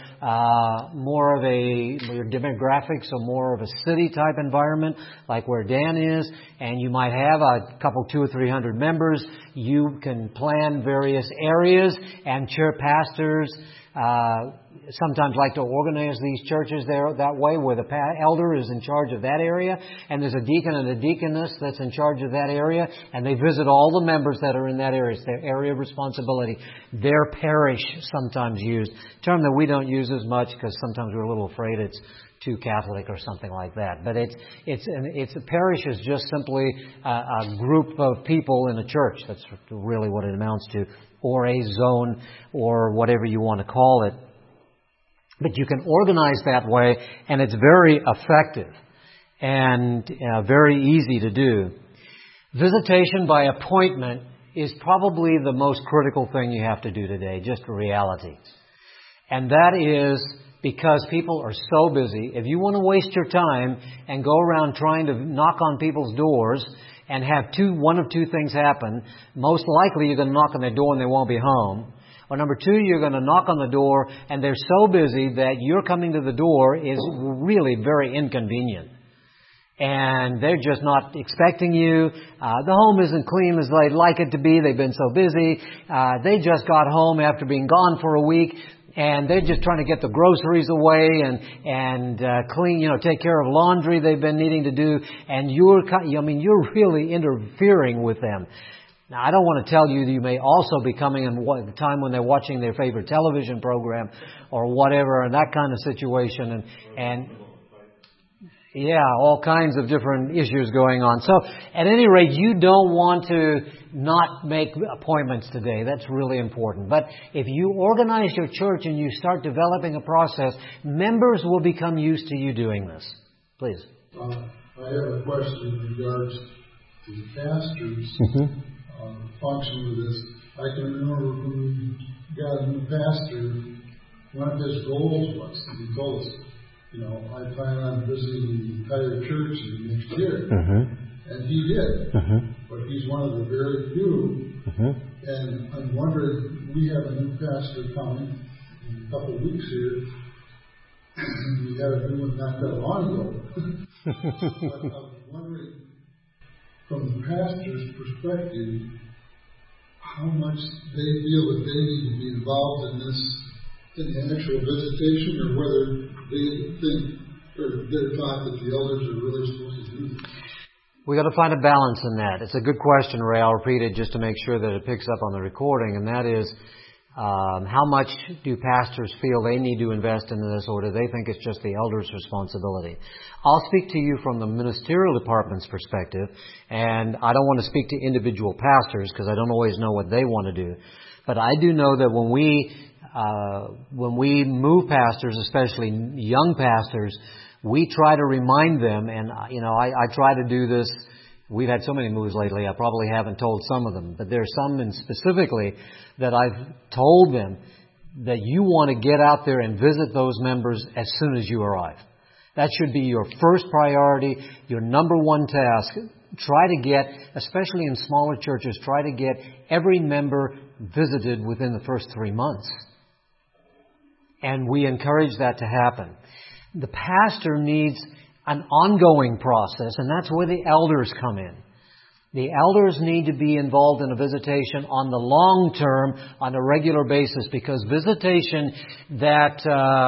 of your demographics are more of a city type environment, like where Dan is, and you might have a couple, 200 or 300 members, you can plan various areas, and church pastors sometimes like to organize these churches there that way, where the elder is in charge of that area, and there's a deacon and a deaconess that's in charge of that area, and they visit all the members that are in that area. It's their area of responsibility. Their parish, sometimes used. A term that we don't use as much because sometimes we're a little afraid it's too Catholic or something like that. But it's a parish is just simply a group of people in a church. That's really what it amounts to, or a zone, or whatever you want to call it. But you can organize that way, and it's very effective and very easy to do. Visitation by appointment is probably the most critical thing you have to do today, just a reality. And that is because people are so busy. If you want to waste your time and go around trying to knock on people's doors and have one of two things happen, most likely you're going to knock on their door and they won't be home. Or number two, you're going to knock on the door and they're so busy that your coming to the door is really very inconvenient. And they're just not expecting you. The home isn't clean as they'd like it to be. They've been so busy. They just got home after being gone for a week. And they're just trying to get the groceries away and clean, take care of laundry they've been needing to do. And you're really interfering with them. Now, I don't want to tell you that you may also be coming in the time when they're watching their favorite television program or whatever, and that kind of situation, and all kinds of different issues going on. So, at any rate, you don't want to not make appointments today. That's really important. But if you organize your church and you start developing a process, members will become used to you doing this. Please. I have a question in regards to the pastors' function with this. I can remember when we got a new pastor, one of his goals was, and he told us, I plan on visiting the entire church next year. And he did. But he's one of the very few. And I'm wondering, we have a new pastor coming in a couple of weeks here. We had a new one not that long ago. But I'm wondering, from the pastor's perspective, how much they feel that they need to be involved in this, in the actual visitation, or whether they think, or they're taught that the elders are really supposed to do this. We got to find a balance in that. It's a good question, Ray. I'll repeat it just to make sure that it picks up on the recording, and that is, how much do pastors feel they need to invest in this, or do they think it's just the elders' responsibility? I'll speak to you from the ministerial department's perspective, and I don't want to speak to individual pastors because I don't always know what they want to do. But I do know that when we move pastors, especially young pastors, we try to remind them, and I try to do this. We've had so many moves lately, I probably haven't told some of them, but there's some specifically that I've told them that you want to get out there and visit those members as soon as you arrive. That should be your first priority, your number one task. Try to get, especially in smaller churches, try to get every member visited within the first 3 months. And we encourage that to happen. The pastor needs an ongoing process, and that's where the elders come in. The elders need to be involved in a visitation on the long term, on a regular basis, because visitation that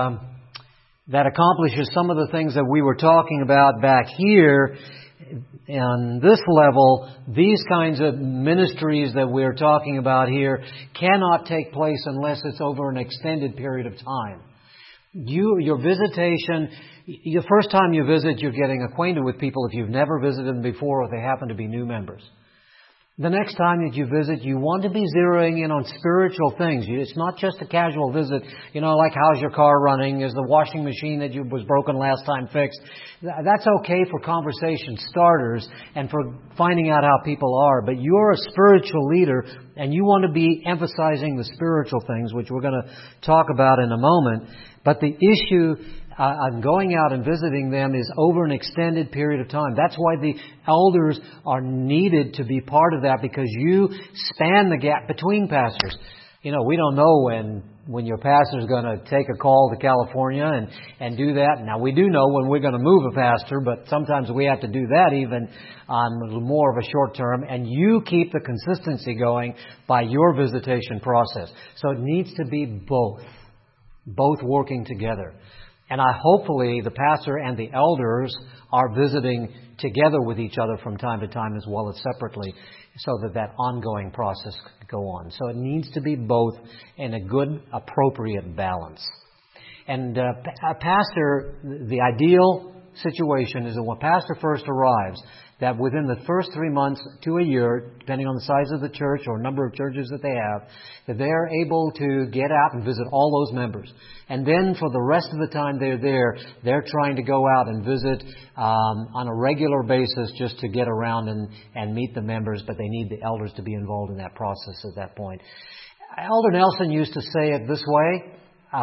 accomplishes some of the things that we were talking about back here, on this level, these kinds of ministries that we're talking about here cannot take place unless it's over an extended period of time. Your visitation, the first time you visit, you're getting acquainted with people if you've never visited them before or they happen to be new members. The next time that you visit, you want to be zeroing in on spiritual things. It's not just a casual visit, like how's your car running? Is the washing machine that was broken last time fixed? That's okay for conversation starters and for finding out how people are. But you're a spiritual leader and you want to be emphasizing the spiritual things, which we're going to talk about in a moment. But the issue on going out and visiting them is over an extended period of time. That's why the elders are needed to be part of that, because you span the gap between pastors. We don't know when your pastor is going to take a call to California and do that. Now, we do know when we're going to move a pastor, but sometimes we have to do that even on more of a short term. And you keep the consistency going by your visitation process. So it needs to be both working together. And hopefully the pastor and the elders are visiting together with each other from time to time as well as separately, so that ongoing process can go on. So it needs to be both in a good, appropriate balance. And a pastor, the ideal situation is that when a pastor first arrives, that within the first 3 months to a year, depending on the size of the church or number of churches that they have, that they are able to get out and visit all those members. And then for the rest of the time they're there, they're trying to go out and visit on a regular basis just to get around and meet the members, but they need the elders to be involved in that process at that point. Elder Nelson used to say it this way,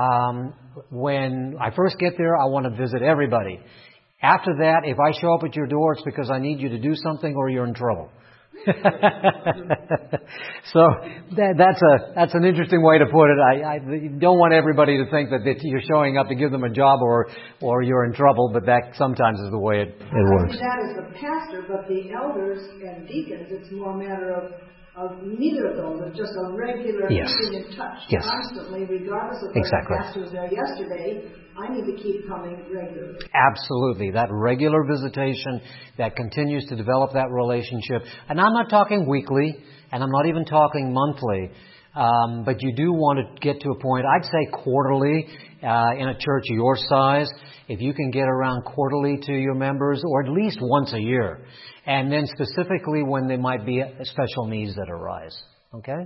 when I first get there, I want to visit everybody. After that, if I show up at your door, it's because I need you to do something or you're in trouble. So that's an interesting way to put it. I don't want everybody to think that you're showing up to give them a job or you're in trouble, but that sometimes is the way it works. I see that as the pastor, but the elders and deacons, it's more a matter of neither of those. It's just a regular keeping in touch constantly, regardless of whether the pastor was there yesterday. I need to keep coming regularly. Absolutely. That regular visitation that continues to develop that relationship. And I'm not talking weekly, and I'm not even talking monthly. But you do want to get to a point, I'd say quarterly, in a church your size. If you can get around quarterly to your members, or at least once a year. And then specifically when there might be special needs that arise. Okay?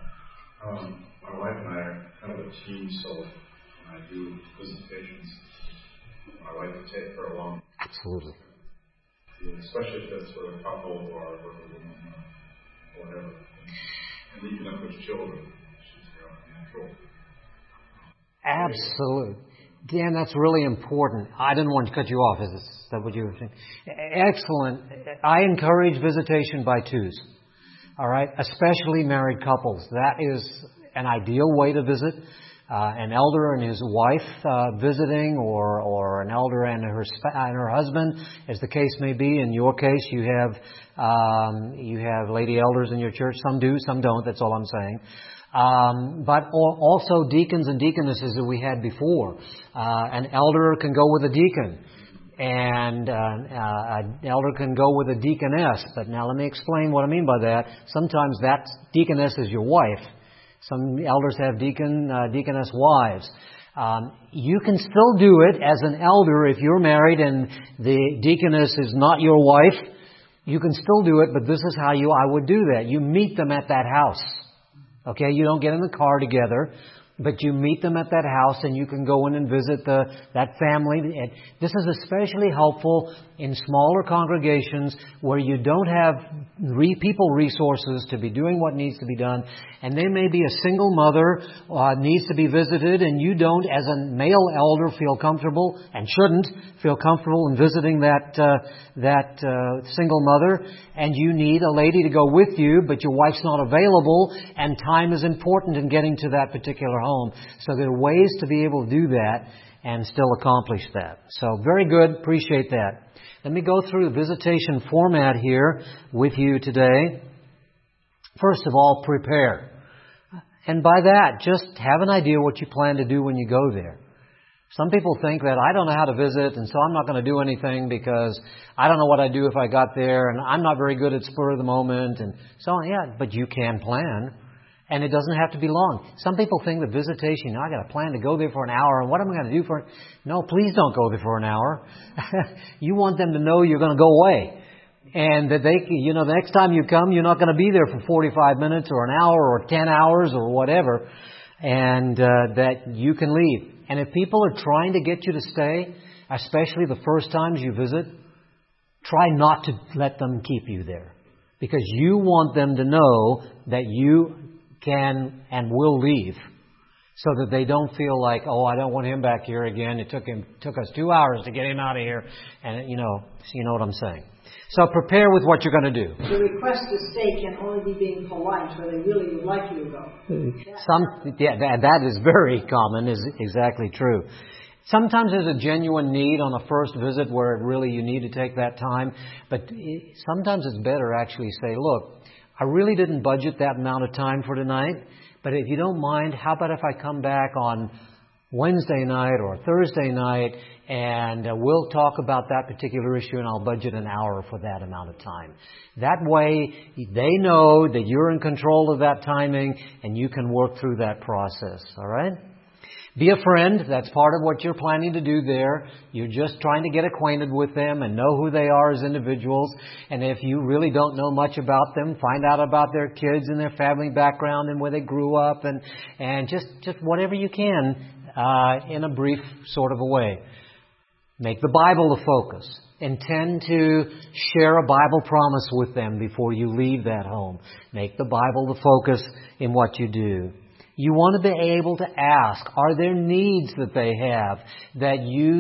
My wife and I are kind of a team, so when I do visitations, I like to take her along. Absolutely. Especially if it's with a couple or with a woman or whatever. And even if there's children, she's natural. Absolutely. Dan, that's really important. I didn't want to cut you off. Is that what you were saying? Excellent. I encourage visitation by twos. All right? Especially married couples. That is an ideal way to visit. An elder and his wife visiting, or an elder and her husband, as the case may be. In your case, you have lady elders in your church. Some do, some don't. That's all I'm saying. But also deacons and deaconesses that we had before. An elder can go with a deacon, and an elder can go with a deaconess. But now let me explain what I mean by that. Sometimes that deaconess is your wife. Some elders have deaconess wives. You can still do it as an elder if you're married and the deaconess is not your wife. You can still do it, but this is how I would do that. You meet them at that house. Okay, you don't get in the car together, but you meet them at that house and you can go in and visit that family. And this is especially helpful in smaller congregations where you don't have people resources to be doing what needs to be done. And there may be a single mother needs to be visited, and you don't, as a male elder, feel comfortable and shouldn't feel comfortable in visiting that single mother. And you need a lady to go with you, but your wife's not available, and time is important in getting to that particular home. So there are ways to be able to do that and still accomplish that. So very good. Appreciate that. Let me go through the visitation format here with you today. First of all, prepare. And by that, just have an idea what you plan to do when you go there. Some people think that I don't know how to visit, and so I'm not going to do anything because I don't know what I'd do if I got there, and I'm not very good at spur of the moment, and so on. Yeah, but you can plan, and it doesn't have to be long. Some people think that visitation, I got a plan to go there for an hour, and what am I going to do for it? No, please don't go there for an hour. You want them to know you're going to go away. And that the next time you come, you're not going to be there for 45 minutes or an hour or 10 hours or whatever, and that you can leave. And if people are trying to get you to stay, especially the first times you visit, try not to let them keep you there, because you want them to know that you can and will leave, so that they don't feel like, oh, I don't want him back here again. It took us 2 hours to get him out of here, and you know what I'm saying. So prepare with what you're going to do. The request to stay can only be being polite, where they really would like you to go. That is very common, is exactly true. Sometimes there's a genuine need on a first visit where really you need to take that time. But sometimes it's better actually say, look, I really didn't budget that amount of time for tonight, but if you don't mind, how about if I come back on Wednesday night or Thursday night, and we'll talk about that particular issue, and I'll budget an hour for that amount of time. That way, they know that you're in control of that timing, and you can work through that process. All right? Be a friend. That's part of what you're planning to do there. You're just trying to get acquainted with them and know who they are as individuals. And if you really don't know much about them, find out about their kids and their family background and where they grew up, and just whatever you can in a brief sort of a way. Make the Bible the focus. Intend to share a Bible promise with them before you leave that home. Make the Bible the focus in what you do. You want to be able to ask, are there needs that they have that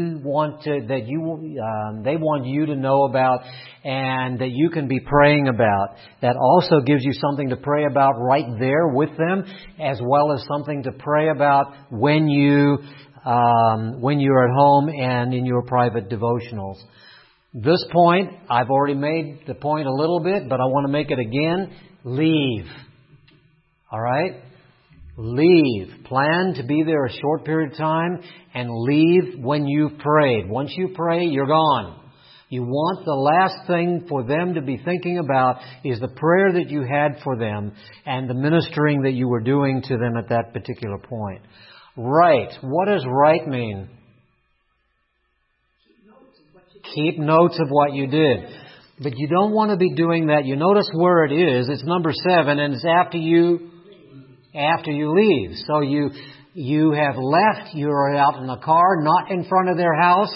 they want you to know about and that you can be praying about? That also gives you something to pray about right there with them, as well as something to pray about when you're at home and in your private devotionals. This point, I've already made the point a little bit, but I want to make it again. Leave. All right? Leave. Plan to be there a short period of time and leave when you've prayed. Once you pray, you're gone. You want the last thing for them to be thinking about is the prayer that you had for them and the ministering that you were doing to them at that particular point. Right. What does right mean? Keep notes of what you did. But you don't want to be doing that. You notice where it is. It's number 7, and it's after you leave. So you have left. You're out in the car, not in front of their house.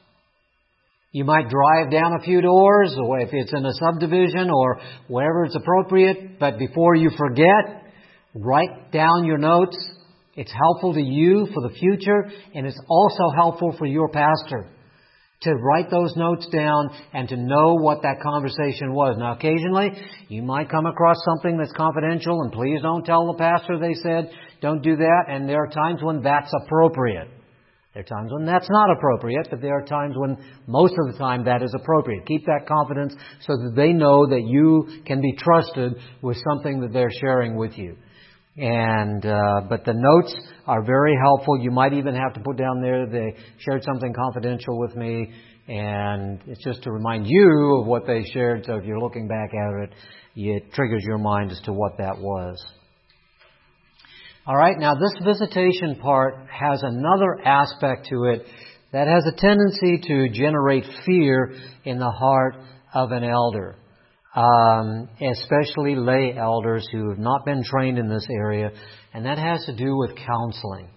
You might drive down a few doors, or if it's in a subdivision or wherever it's appropriate. But before you forget, write down your notes. It's helpful to you for the future, and it's also helpful for your pastor to write those notes down and to know what that conversation was. Now, occasionally, you might come across something that's confidential, and please don't tell the pastor they said, don't do that. And there are times when that's appropriate. There are times when that's not appropriate, but there are times when most of the time that is appropriate. Keep that confidence so that they know that you can be trusted with something that they're sharing with you. But the notes are very helpful. You might even have to put down there, they shared something confidential with me, and it's just to remind you of what they shared. So if you're looking back at it, it triggers your mind as to what that was. All right, now this visitation part has another aspect to it that has a tendency to generate fear in the heart of an elder. Especially lay elders who have not been trained in this area, and that has to do with counseling.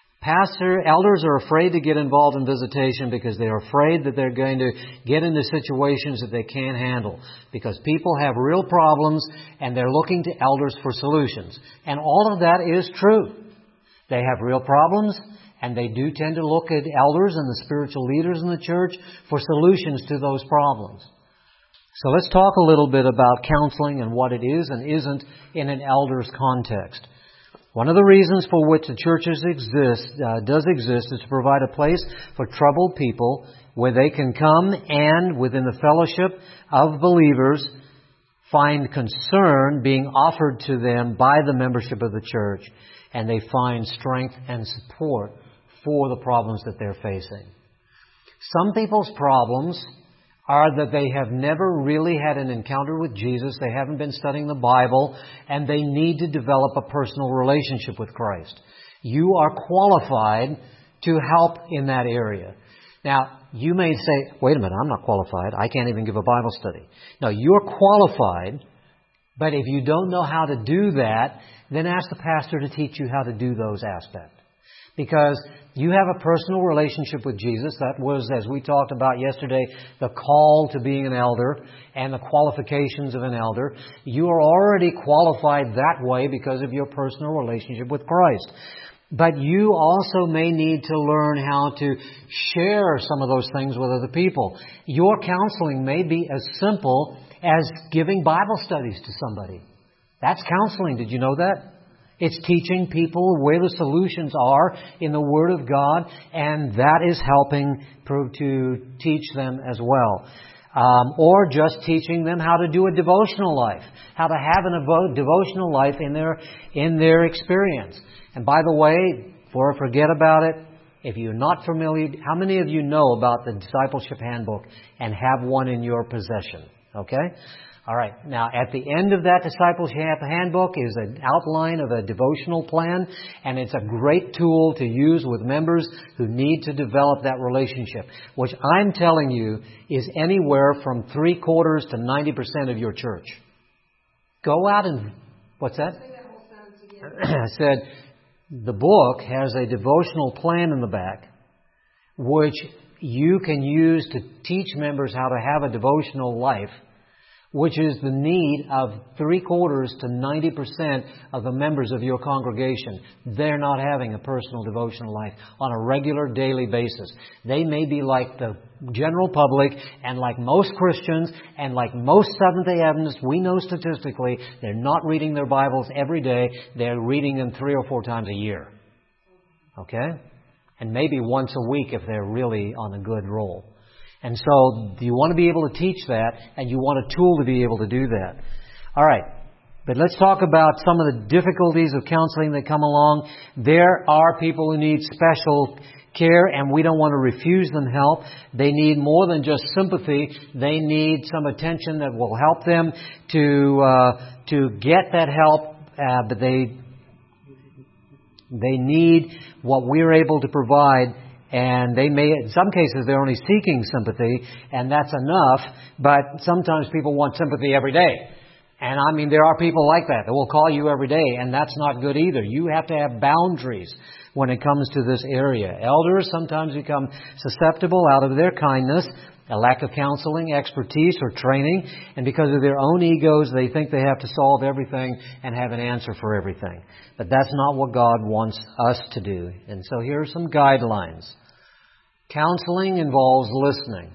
Elders are afraid to get involved in visitation because they're afraid that they're going to get into situations that they can't handle, because people have real problems and they're looking to elders for solutions. And all of that is true. They have real problems, and they do tend to look at elders and the spiritual leaders in the church for solutions to those problems. So let's talk a little bit about counseling and what it is and isn't in an elder's context. One of the reasons for which the churches does exist is to provide a place for troubled people where they can come and, within the fellowship of believers, find concern being offered to them by the membership of the church, and they find strength and support for the problems that they're facing. Some people's problems are that they have never really had an encounter with Jesus, they haven't been studying the Bible, and they need to develop a personal relationship with Christ. You are qualified to help in that area. Now, you may say, wait a minute, I'm not qualified. I can't even give a Bible study. No, you're qualified, but if you don't know how to do that, then ask the pastor to teach you how to do those aspects. Because you have a personal relationship with Jesus. That was, as we talked about yesterday, the call to being an elder and the qualifications of an elder. You are already qualified that way because of your personal relationship with Christ. But you also may need to learn how to share some of those things with other people. Your counseling may be as simple as giving Bible studies to somebody. That's counseling. Did you know that? It's teaching people where the solutions are in the Word of God, and that is helping to teach them as well. Or just teaching them how to do a devotional life, how to have a devotional life in their experience. And by the way, before I forget about it, if you're not familiar, how many of you know about the Discipleship Handbook and have one in your possession? Okay? All right. Now, at the end of that Discipleship Handbook is an outline of a devotional plan, and it's a great tool to use with members who need to develop that relationship, which I'm telling you is anywhere from 3/4 to 90% of your church. Go out and... What's that? I said, the book has a devotional plan in the back, which you can use to teach members how to have a devotional life, which is the need of 3/4 to 90% of the members of your congregation. They're not having a personal devotional life on a regular daily basis. They may be like the general public and like most Christians and like most Seventh-day Adventists. We know statistically they're not reading their Bibles every day. They're reading them 3 or 4 times a year. Okay? And maybe once a week if they're really on a good roll. And so you want to be able to teach that, and you want a tool to be able to do that. All right. But let's talk about some of the difficulties of counseling that come along. There are people who need special care, and we don't want to refuse them help. They need more than just sympathy. They need some attention that will help them to get that help, but they need what we're able to provide. And they may, in some cases, they're only seeking sympathy, and that's enough. But sometimes people want sympathy every day. And I mean, there are people like that will call you every day, and that's not good either. You have to have boundaries when it comes to this area. Elders sometimes become susceptible out of their kindness, a lack of counseling, expertise, or training, and because of their own egos, they think they have to solve everything and have an answer for everything. But that's not what God wants us to do. And so here are some guidelines. Counseling involves listening.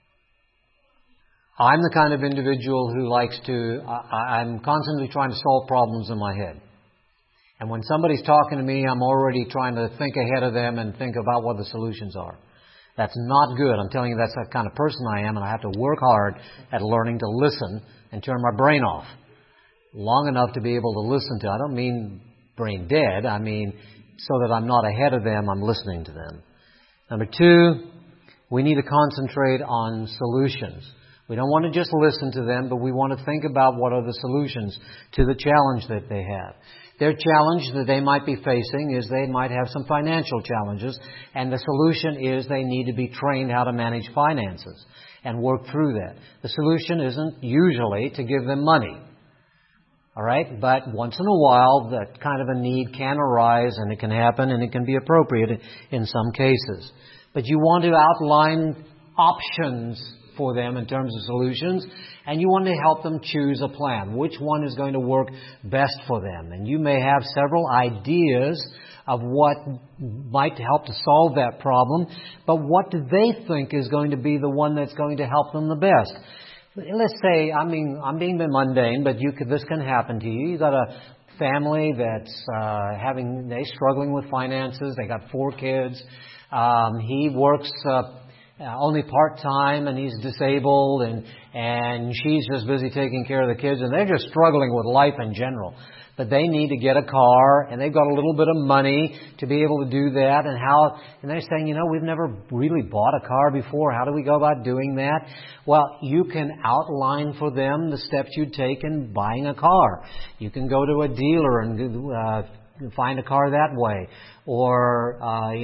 I'm the kind of individual who likes to, I'm constantly trying to solve problems in my head. And when somebody's talking to me, I'm already trying to think ahead of them and think about what the solutions are. That's not good. I'm telling you, that's the kind of person I am, and I have to work hard at learning to listen and turn my brain off long enough to be able to listen to. I don't mean brain dead. I mean so that I'm not ahead of them, I'm listening to them. Number 2, we need to concentrate on solutions. We don't want to just listen to them, but we want to think about what are the solutions to the challenge that they have. Their challenge that they might be facing is they might have some financial challenges, and the solution is they need to be trained how to manage finances and work through that. The solution isn't usually to give them money. All right? But once in a while, that kind of a need can arise, and it can happen, and it can be appropriate in some cases. But you want to outline options for them in terms of solutions, and you want to help them choose a plan. Which one is going to work best for them? And you may have several ideas of what might help to solve that problem, but what do they think is going to be the one that's going to help them the best? Let's say, I'm being mundane, but this can happen to you. You've got a family that's they're struggling with finances. They got 4 kids. He works only part-time, and he's disabled, and she's just busy taking care of the kids, and they're just struggling with life in general. But they need to get a car, and they've got a little bit of money to be able to do that. And they're saying, we've never really bought a car before. How do we go about doing that? Well, you can outline for them the steps you'd take in buying a car. You can go to a dealer and find a car that way. Or,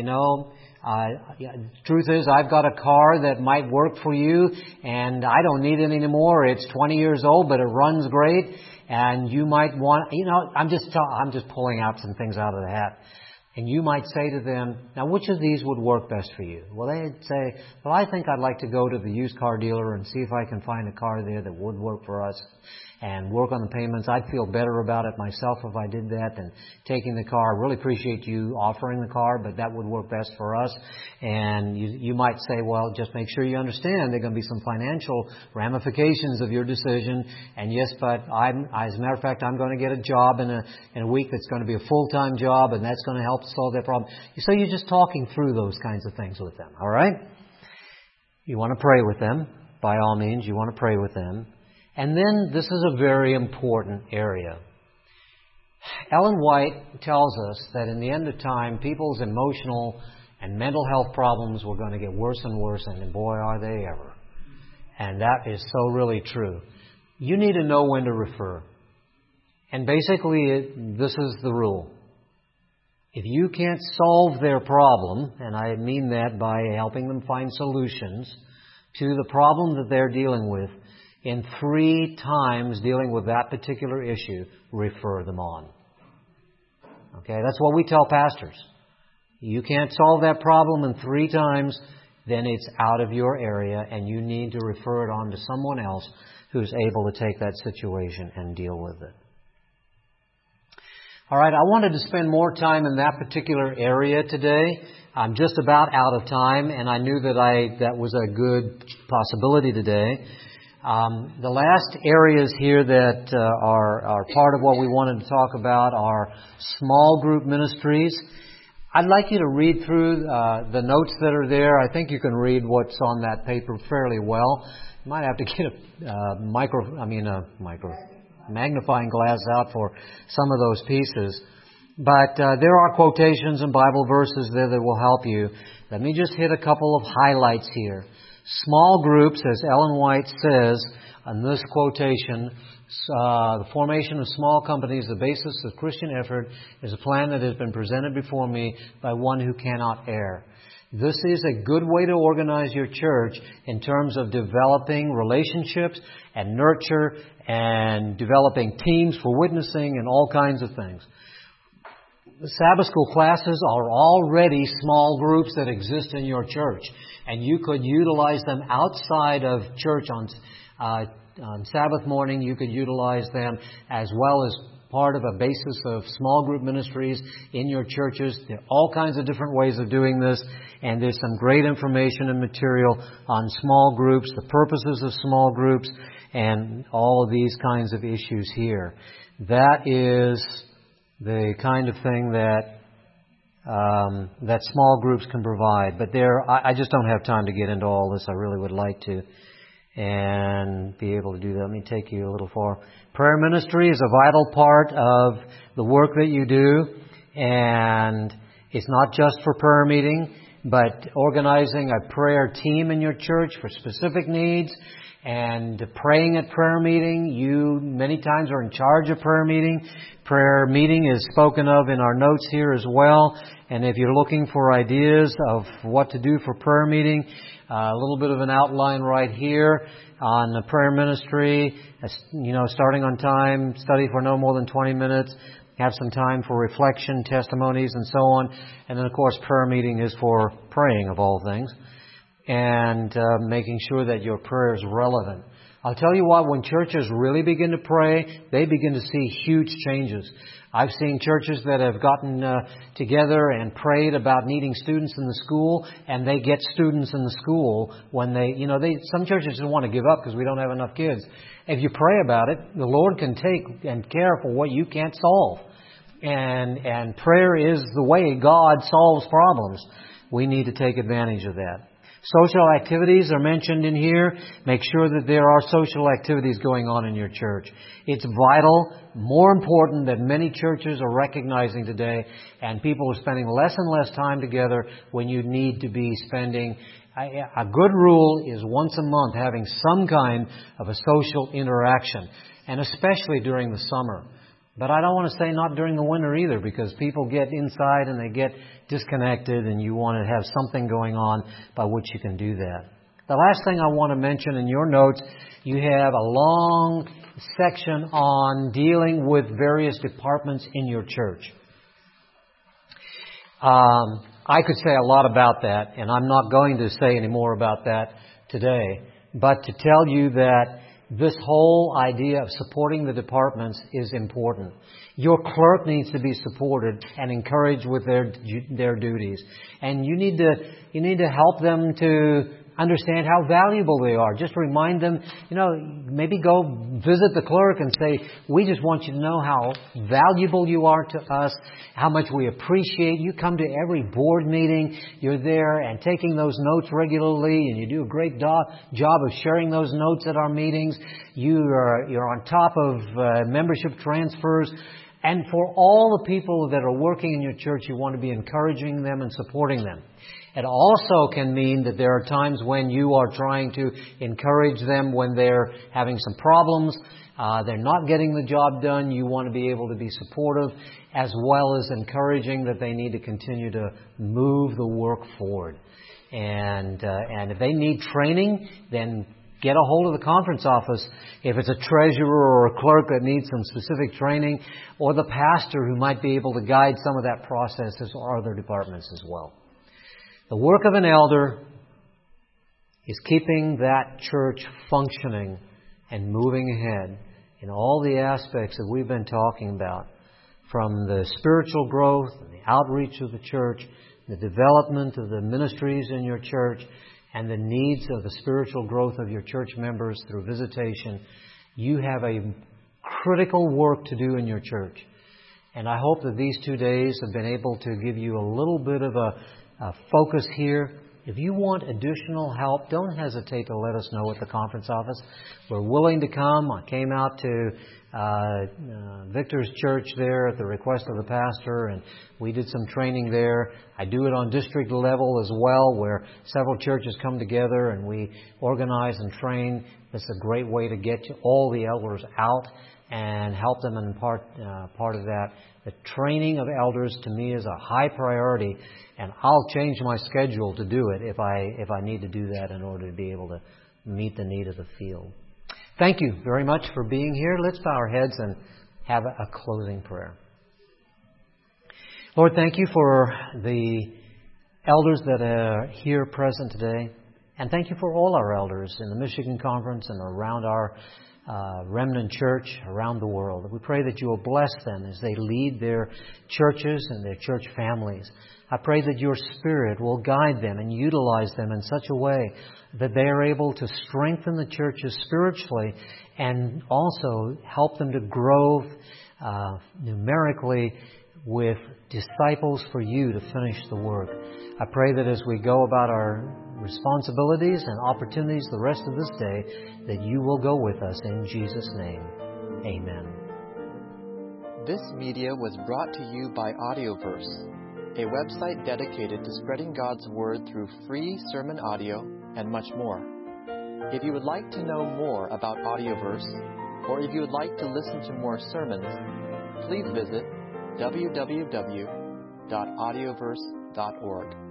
the truth is, I've got a car that might work for you, and I don't need it anymore. It's 20 years old, but it runs great. And you might want, I'm just pulling out some things out of the hat. And you might say to them, now, which of these would work best for you? Well, they'd say, well, I think I'd like to go to the used car dealer and see if I can find a car there that would work for us and work on the payments. I'd feel better about it myself if I did that than taking the car. I really appreciate you offering the car, but that would work best for us. And you might say, well, just make sure you understand there are going to be some financial ramifications of your decision. And yes, but as a matter of fact, I'm going to get a job in a week that's going to be a full-time job, and that's going to help solve that problem. So you're just talking through those kinds of things with them, all right? You want to pray with them. By all means, you want to pray with them. And then this is a very important area. Ellen White tells us that in the end of time, people's emotional and mental health problems were going to get worse and worse, and boy, are they ever. And that is so really true. You need to know when to refer. And basically, this is the rule. If you can't solve their problem, and I mean that by helping them find solutions to the problem that they're dealing with, in 3 times dealing with that particular issue, refer them on. Okay, that's what we tell pastors. You can't solve that problem in 3 times, then it's out of your area and you need to refer it on to someone else who's able to take that situation and deal with it. All right, I wanted to spend more time in that particular area today. I'm just about out of time, and I knew that was a good possibility today. The last areas here that are part of what we wanted to talk about are small group ministries. I'd like you to read through the notes that are there. I think you can read what's on that paper fairly well. You might have to get a magnifying glass out for some of those pieces. But there are quotations and Bible verses there that will help you. Let me just hit a couple of highlights here. Small groups, as Ellen White says in this quotation, the formation of small companies, the basis of Christian effort, is a plan that has been presented before me by one who cannot err. This is a good way to organize your church in terms of developing relationships and nurture and developing teams for witnessing and all kinds of things. The Sabbath school classes are already small groups that exist in your church, and you could utilize them outside of church on Sabbath morning. You could utilize them as well as part of a basis of small group ministries in your churches. There are all kinds of different ways of doing this, and there's some great information and material on small groups, the purposes of small groups, and all of these kinds of issues here. That is the kind of thing that small groups can provide. But I just don't have time to get into all this. I really would like to and be able to do that. Let me take you a little far. Prayer ministry is a vital part of the work that you do, and it's not just for prayer meeting, but organizing a prayer team in your church for specific needs and praying at prayer meeting. You many times are in charge of prayer meeting. Prayer meeting is spoken of in our notes here as well. And if you're looking for ideas of what to do for prayer meeting, a little bit of an outline right here on the prayer ministry. Starting on time, study for no more than 20 minutes, have some time for reflection, testimonies, and so on. And then, of course, prayer meeting is for praying, of all things, and making sure that your prayer is relevant. I'll tell you what, when churches really begin to pray, they begin to see huge changes. I've seen churches that have gotten together and prayed about needing students in the school, and they get students in the school when some churches just want to give up because we don't have enough kids. If you pray about it, the Lord can take and care for what you can't solve. And prayer is the way God solves problems. We need to take advantage of that. Social activities are mentioned in here. Make sure that there are social activities going on in your church. It's vital, more important than many churches are recognizing today, and people are spending less and less time together when you need to be spending. A good rule is once a month having some kind of a social interaction, and especially during the summer. But I don't want to say not during the winter either, because people get inside and they get disconnected, and you want to have something going on by which you can do that. The last thing I want to mention in your notes, you have a long section on dealing with various departments in your church. I could say a lot about that, and I'm not going to say any more about that today, but to tell you that this whole idea of supporting the departments is important. Your clerk needs to be supported and encouraged with their duties. And you need to help them to understand how valuable they are. Just remind them, maybe go visit the clerk and say, we just want you to know how valuable you are to us, how much we appreciate. You come to every board meeting, you're there and taking those notes regularly, and you do a great job of sharing those notes at our meetings. You're on top of membership transfers. And for all the people that are working in your church, you want to be encouraging them and supporting them. It also can mean that there are times when you are trying to encourage them when they're having some problems, they're not getting the job done. You want to be able to be supportive, as well as encouraging that they need to continue to move the work forward. And if they need training, then get a hold of the conference office if it's a treasurer or a clerk that needs some specific training, or the pastor who might be able to guide some of that process, or other departments as well. The work of an elder is keeping that church functioning and moving ahead in all the aspects that we've been talking about, from the spiritual growth and the outreach of the church, the development of the ministries in your church, and the needs of the spiritual growth of your church members through visitation. You have a critical work to do in your church. And I hope that these 2 days have been able to give you a little bit of a focus here. If you want additional help, don't hesitate to let us know at the conference office. We're willing to come. I came out to Victor's church there at the request of the pastor, and we did some training there. I do it on district level as well, where several churches come together and we organize and train. It's a great way to get all the elders out and help them in part of that. The training of elders to me is a high priority, and I'll change my schedule to do it if I need to do that in order to be able to meet the need of the field. Thank you very much for being here. Let's bow our heads and have a closing prayer. Lord, thank you for the elders that are here present today, and thank you for all our elders in the Michigan Conference and around our remnant church around the world. We pray that you will bless them as they lead their churches and their church families. I pray that your Spirit will guide them and utilize them in such a way that they are able to strengthen the churches spiritually and also help them to grow numerically with disciples for you to finish the work. I pray that as we go about our responsibilities and opportunities the rest of this day, that you will go with us in Jesus' name. Amen. This media was brought to you by Audioverse, a website dedicated to spreading God's Word through free sermon audio and much more. If you would like to know more about Audioverse, or if you would like to listen to more sermons, please visit www.audioverse.org.